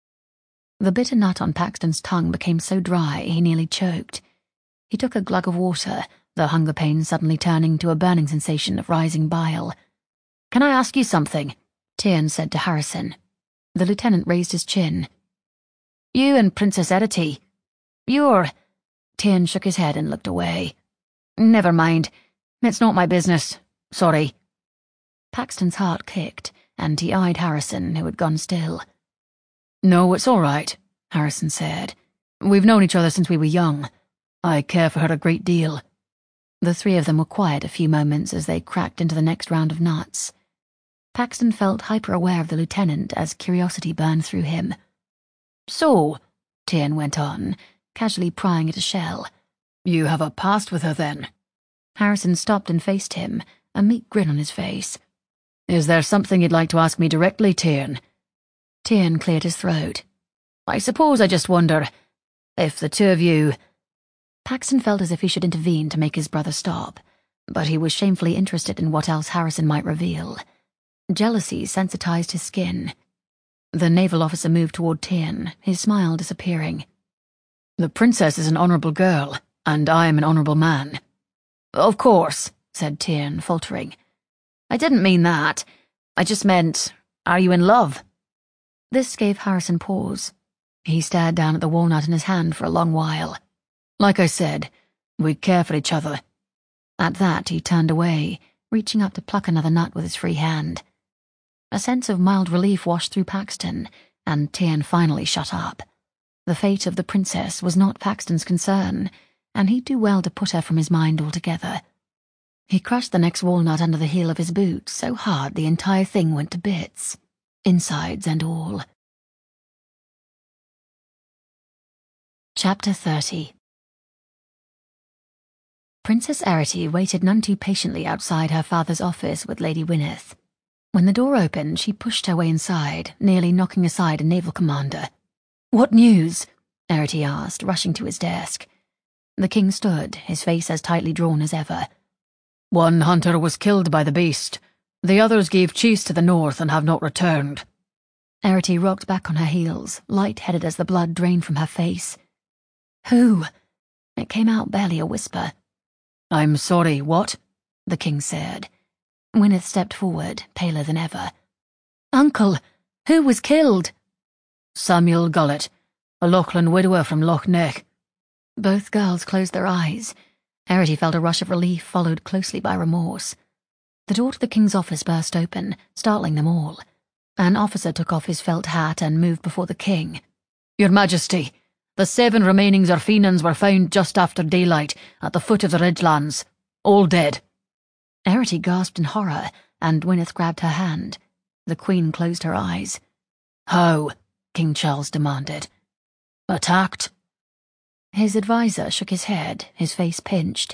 The bitter nut on Paxton's tongue became so dry he nearly choked. He took a glug of water, the hunger pain suddenly turning to a burning sensation of rising bile. "Can I ask you something?" Tiernan said to Harrison. The lieutenant raised his chin. "You and Princess Edity, you're—" Tiernan shook his head and looked away. "Never mind. It's not my business. Sorry." Paxton's heart kicked, and he eyed Harrison, who had gone still. "No, it's all right," Harrison said. "We've known each other since we were young. I care for her a great deal." The three of them were quiet a few moments as they cracked into the next round of nuts. Paxton felt hyper-aware of the lieutenant as curiosity burned through him. "So," Tiernan went on, casually prying at a shell, "you have a past with her, then?" Harrison stopped and faced him, a meek grin on his face. "Is there something you'd like to ask me directly, Tiernan?" Tiernan cleared his throat. "I suppose I just wonder, if the two of you—" Paxton felt as if he should intervene to make his brother stop, but he was shamefully interested in what else Harrison might reveal. Jealousy sensitized his skin. The naval officer moved toward Tien, his smile disappearing. "The princess is an honorable girl, and I am an honorable man." "Of course," said Tien, faltering. "I didn't mean that. I just meant, are you in love?" This gave Harrison pause. He stared down at the walnut in his hand for a long while. "Like I said, we care for each other." At that, he turned away, reaching up to pluck another nut with his free hand. A sense of mild relief washed through Paxton, and Tien finally shut up. The fate of the princess was not Paxton's concern, and he'd do well to put her from his mind altogether. He crushed the next walnut under the heel of his boot so hard the entire thing went to bits, insides and all. Chapter thirty. Princess Arete waited none too patiently outside her father's office with Lady Wyneth. When the door opened, she pushed her way inside, nearly knocking aside a naval commander. "What news?" Arete asked, rushing to his desk. The king stood, his face as tightly drawn as ever. "One hunter was killed by the beast. The others gave chase to the north and have not returned." Arete rocked back on her heels, light-headed as the blood drained from her face. "Who?" It came out barely a whisper. "I'm sorry, what?" the king said. Wyneth stepped forward, paler than ever. "Uncle, who was killed?" "Samuel Gullet, a Lachlan widower from Loch Neck." Both girls closed their eyes. Arete felt a rush of relief followed closely by remorse. The door to the king's office burst open, startling them all. An officer took off his felt hat and moved before the king. "Your Majesty, the seven remaining Zerfinans were found just after daylight at the foot of the Ridgelands, all dead." Arete gasped in horror, and Wyneth grabbed her hand. The queen closed her eyes. "How?" King Charles demanded. "Attacked?" His advisor shook his head, his face pinched.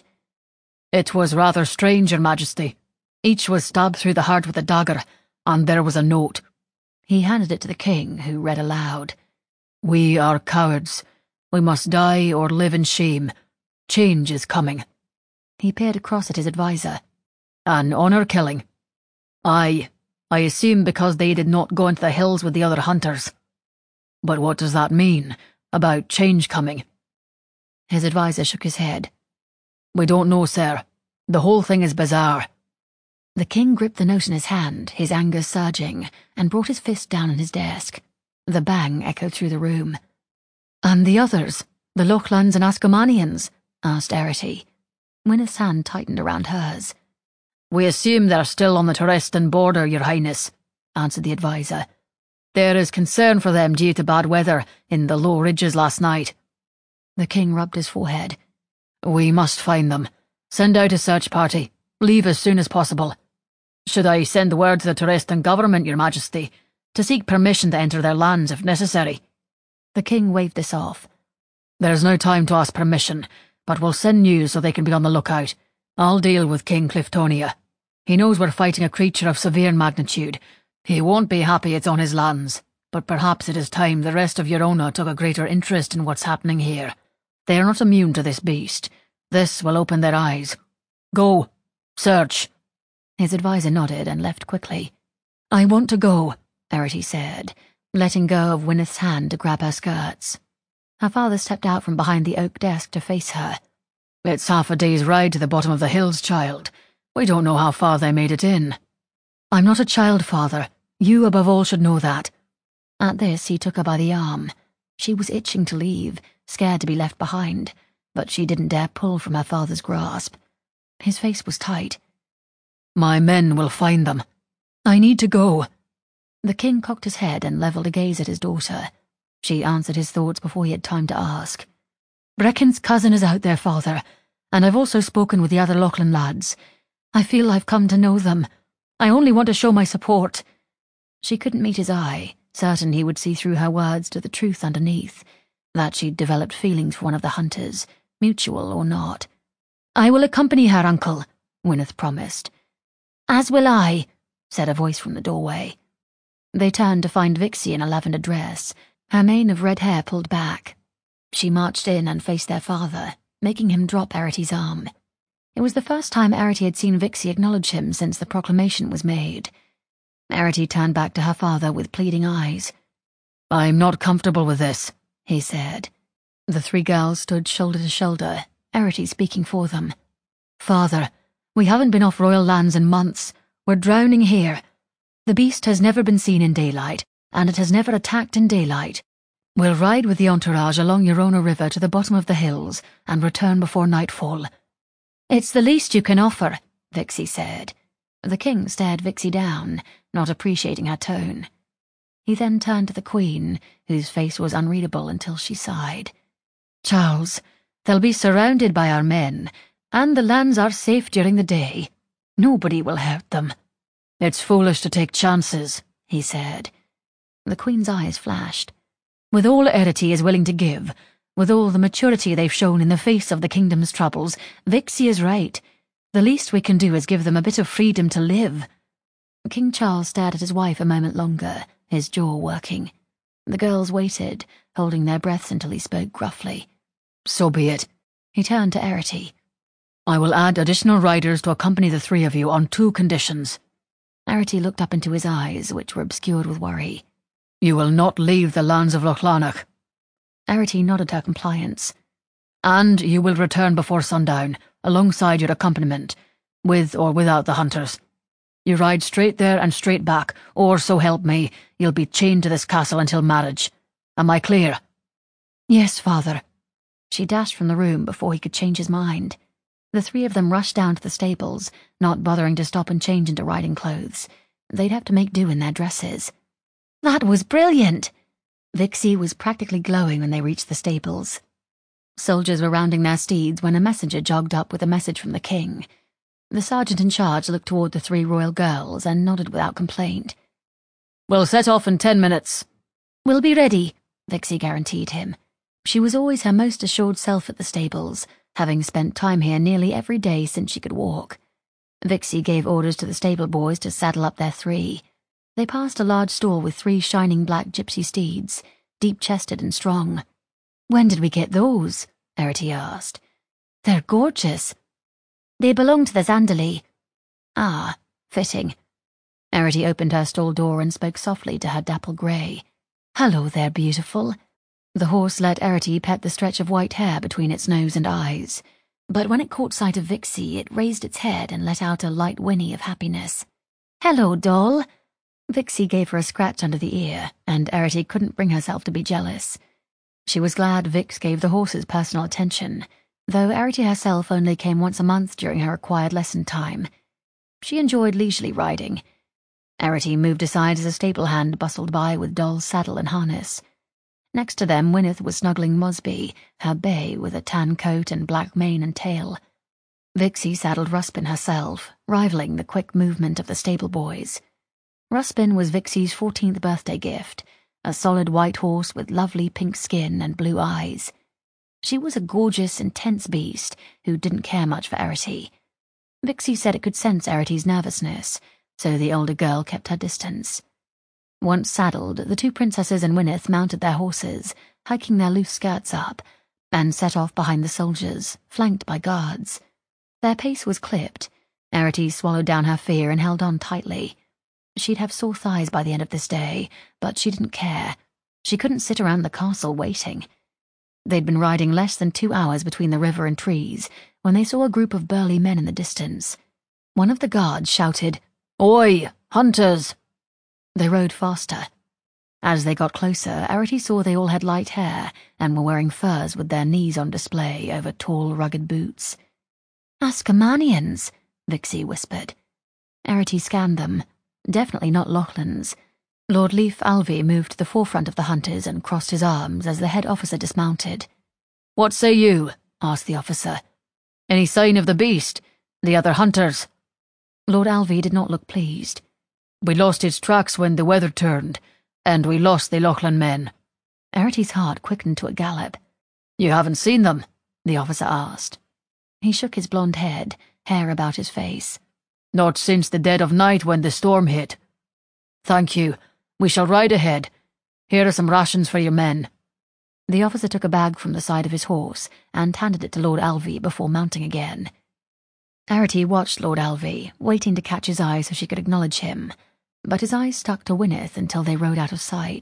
"It was rather strange, Your Majesty. Each was stabbed through the heart with a dagger, and there was a note." He handed it to the king, who read aloud. "We are cowards. We must die or live in shame. Change is coming." He peered across at his advisor. "An honor killing?" "Aye, I assume because they did not go into the hills with the other hunters." "But what does that mean, about change coming?" His advisor shook his head. "We don't know, sir. The whole thing is bizarre." The king gripped the note in his hand, his anger surging, and brought his fist down on his desk. The bang echoed through the room. "And the others, the Lochlans and Ascomanians?" asked Arete. Wyneth's hand tightened around hers. "We assume they're still on the Terrestan border, Your Highness," answered the advisor. "There is concern for them due to bad weather in the low ridges last night." The king rubbed his forehead. "We must find them. Send out a search party. Leave as soon as possible. Should I send word to the Terrestan government, Your Majesty, to seek permission to enter their lands if necessary?" The king waved this off. "There's no time to ask permission, but we'll send news so they can be on the lookout. I'll deal with King Cliftonia. He knows we're fighting a creature of severe magnitude. He won't be happy it's on his lands, but perhaps it is time the rest of Yorona took a greater interest in what's happening here. They are not immune to this beast. This will open their eyes. Go. Search." His advisor nodded and left quickly. "I want to go," Arete said, letting go of Wyneth's hand to grab her skirts. Her father stepped out from behind the oak desk to face her. "It's half a day's ride to the bottom of the hills, child. We don't know how far they made it in." "I'm not a child, father. You above all should know that." At this, he took her by the arm. She was itching to leave, scared to be left behind, but she didn't dare pull from her father's grasp. His face was tight. "My men will find them. I need to go." The king cocked his head and levelled a gaze at his daughter. She answered his thoughts before he had time to ask. "Brecken's cousin is out there, father, and I've also spoken with the other Lachlan lads. I feel I've come to know them. I only want to show my support." She couldn't meet his eye, certain he would see through her words to the truth underneath, that she'd developed feelings for one of the hunters, mutual or not. "I will accompany her, uncle," Wyneth promised. "As will I," said a voice from the doorway. They turned to find Vixie in a lavender dress, her mane of red hair pulled back. She marched in and faced their father, making him drop Arete's arm. It was the first time Arety had seen Vixie acknowledge him since the proclamation was made. Arety turned back to her father with pleading eyes. "I'm not comfortable with this," he said. The three girls stood shoulder to shoulder, Arety speaking for them. "Father, we haven't been off royal lands in months. We're drowning here. The beast has never been seen in daylight, and it has never attacked in daylight. We'll ride with the entourage along Yorona River to the bottom of the hills and return before nightfall." "It's the least you can offer," Vixie said. The king stared Vixie down, not appreciating her tone. He then turned to the Queen, whose face was unreadable until she sighed. "Charles, they'll be surrounded by our men, and the lands are safe during the day. Nobody will hurt them." "It's foolish to take chances," he said. The Queen's eyes flashed. "With all Arety is willing to give, with all the maturity they've shown in the face of the kingdom's troubles, Vixie is right. The least we can do is give them a bit of freedom to live." King Charles stared at his wife a moment longer, his jaw working. The girls waited, holding their breaths until he spoke gruffly. "So be it." He turned to Arety. "I will add additional riders to accompany the three of you on two conditions." Arety looked up into his eyes, which were obscured with worry. "You will not leave the lands of Lochlanach." Arety nodded her compliance. "And you will return before sundown, alongside your accompaniment, with or without the hunters. You ride straight there and straight back, or, so help me, you'll be chained to this castle until marriage. Am I clear?" "Yes, father." She dashed from the room before he could change his mind. The three of them rushed down to the stables, not bothering to stop and change into riding clothes. They'd have to make do in their dresses. "That was brilliant!" Vixie was practically glowing when they reached the stables. Soldiers were rounding their steeds when a messenger jogged up with a message from the king. The sergeant in charge looked toward the three royal girls and nodded without complaint. "We'll set off in ten minutes. "We'll be ready," Vixie guaranteed him. She was always her most assured self at the stables, having spent time here nearly every day since she could walk. Vixie gave orders to the stable boys to saddle up their three. They passed a large stall with three shining black gypsy steeds, deep-chested and strong. "When did we get those?" Arety asked. "They're gorgeous." "They belong to the Zandali." "Ah, fitting." Arety opened her stall door and spoke softly to her dapple grey. "Hello there, beautiful." The horse let Arety pet the stretch of white hair between its nose and eyes, but when it caught sight of Vixie, it raised its head and let out a light whinny of happiness. "Hello, doll." Vixie gave her a scratch under the ear, and Arety couldn't bring herself to be jealous. She was glad Vix gave the horses personal attention, though Arety herself only came once a month during her required lesson time. She enjoyed leisurely riding. Arety moved aside as a stable hand bustled by with Doll's saddle and harness. Next to them, Wyneth was snuggling Mosby, her bay with a tan coat and black mane and tail. Vixie saddled Ruspin herself, rivaling the quick movement of the stable boys. Ruspin was Vixie's fourteenth birthday gift, a solid white horse with lovely pink skin and blue eyes. She was a gorgeous, intense beast who didn't care much for Arety. Vixie said it could sense Arety's nervousness, so the older girl kept her distance. Once saddled, the two princesses and Wyneth mounted their horses, hiking their loose skirts up, and set off behind the soldiers, flanked by guards. Their pace was clipped. Arety swallowed down her fear and held on tightly. She'd have sore thighs by the end of this day, but she didn't care. She couldn't sit around the castle waiting. They'd been riding less than two hours between the river and trees when they saw a group of burly men in the distance. One of the guards shouted, "Oi, hunters!" They rode faster. As they got closer, Arety saw they all had light hair and were wearing furs with their knees on display over tall, rugged boots. "Ascomanians," Vixie whispered. Arety scanned them. Definitely not Lachlan's. Lord Leif Alvey moved to the forefront of the hunters and crossed his arms as the head officer dismounted. "What say you?" asked the officer. "Any sign of the beast? The other hunters?" Lord Alvey did not look pleased. "We lost its tracks when the weather turned, and we lost the Lachlan men." Arety's heart quickened to a gallop. "You haven't seen them?" the officer asked. He shook his blonde head, hair about his face. "Not since the dead of night when the storm hit." "Thank you. We shall ride ahead. Here are some rations for your men." The officer took a bag from the side of his horse and handed it to Lord Alvey before mounting again. Arety watched Lord Alvey, waiting to catch his eye so she could acknowledge him, but his eyes stuck to Wynneth until they rode out of sight.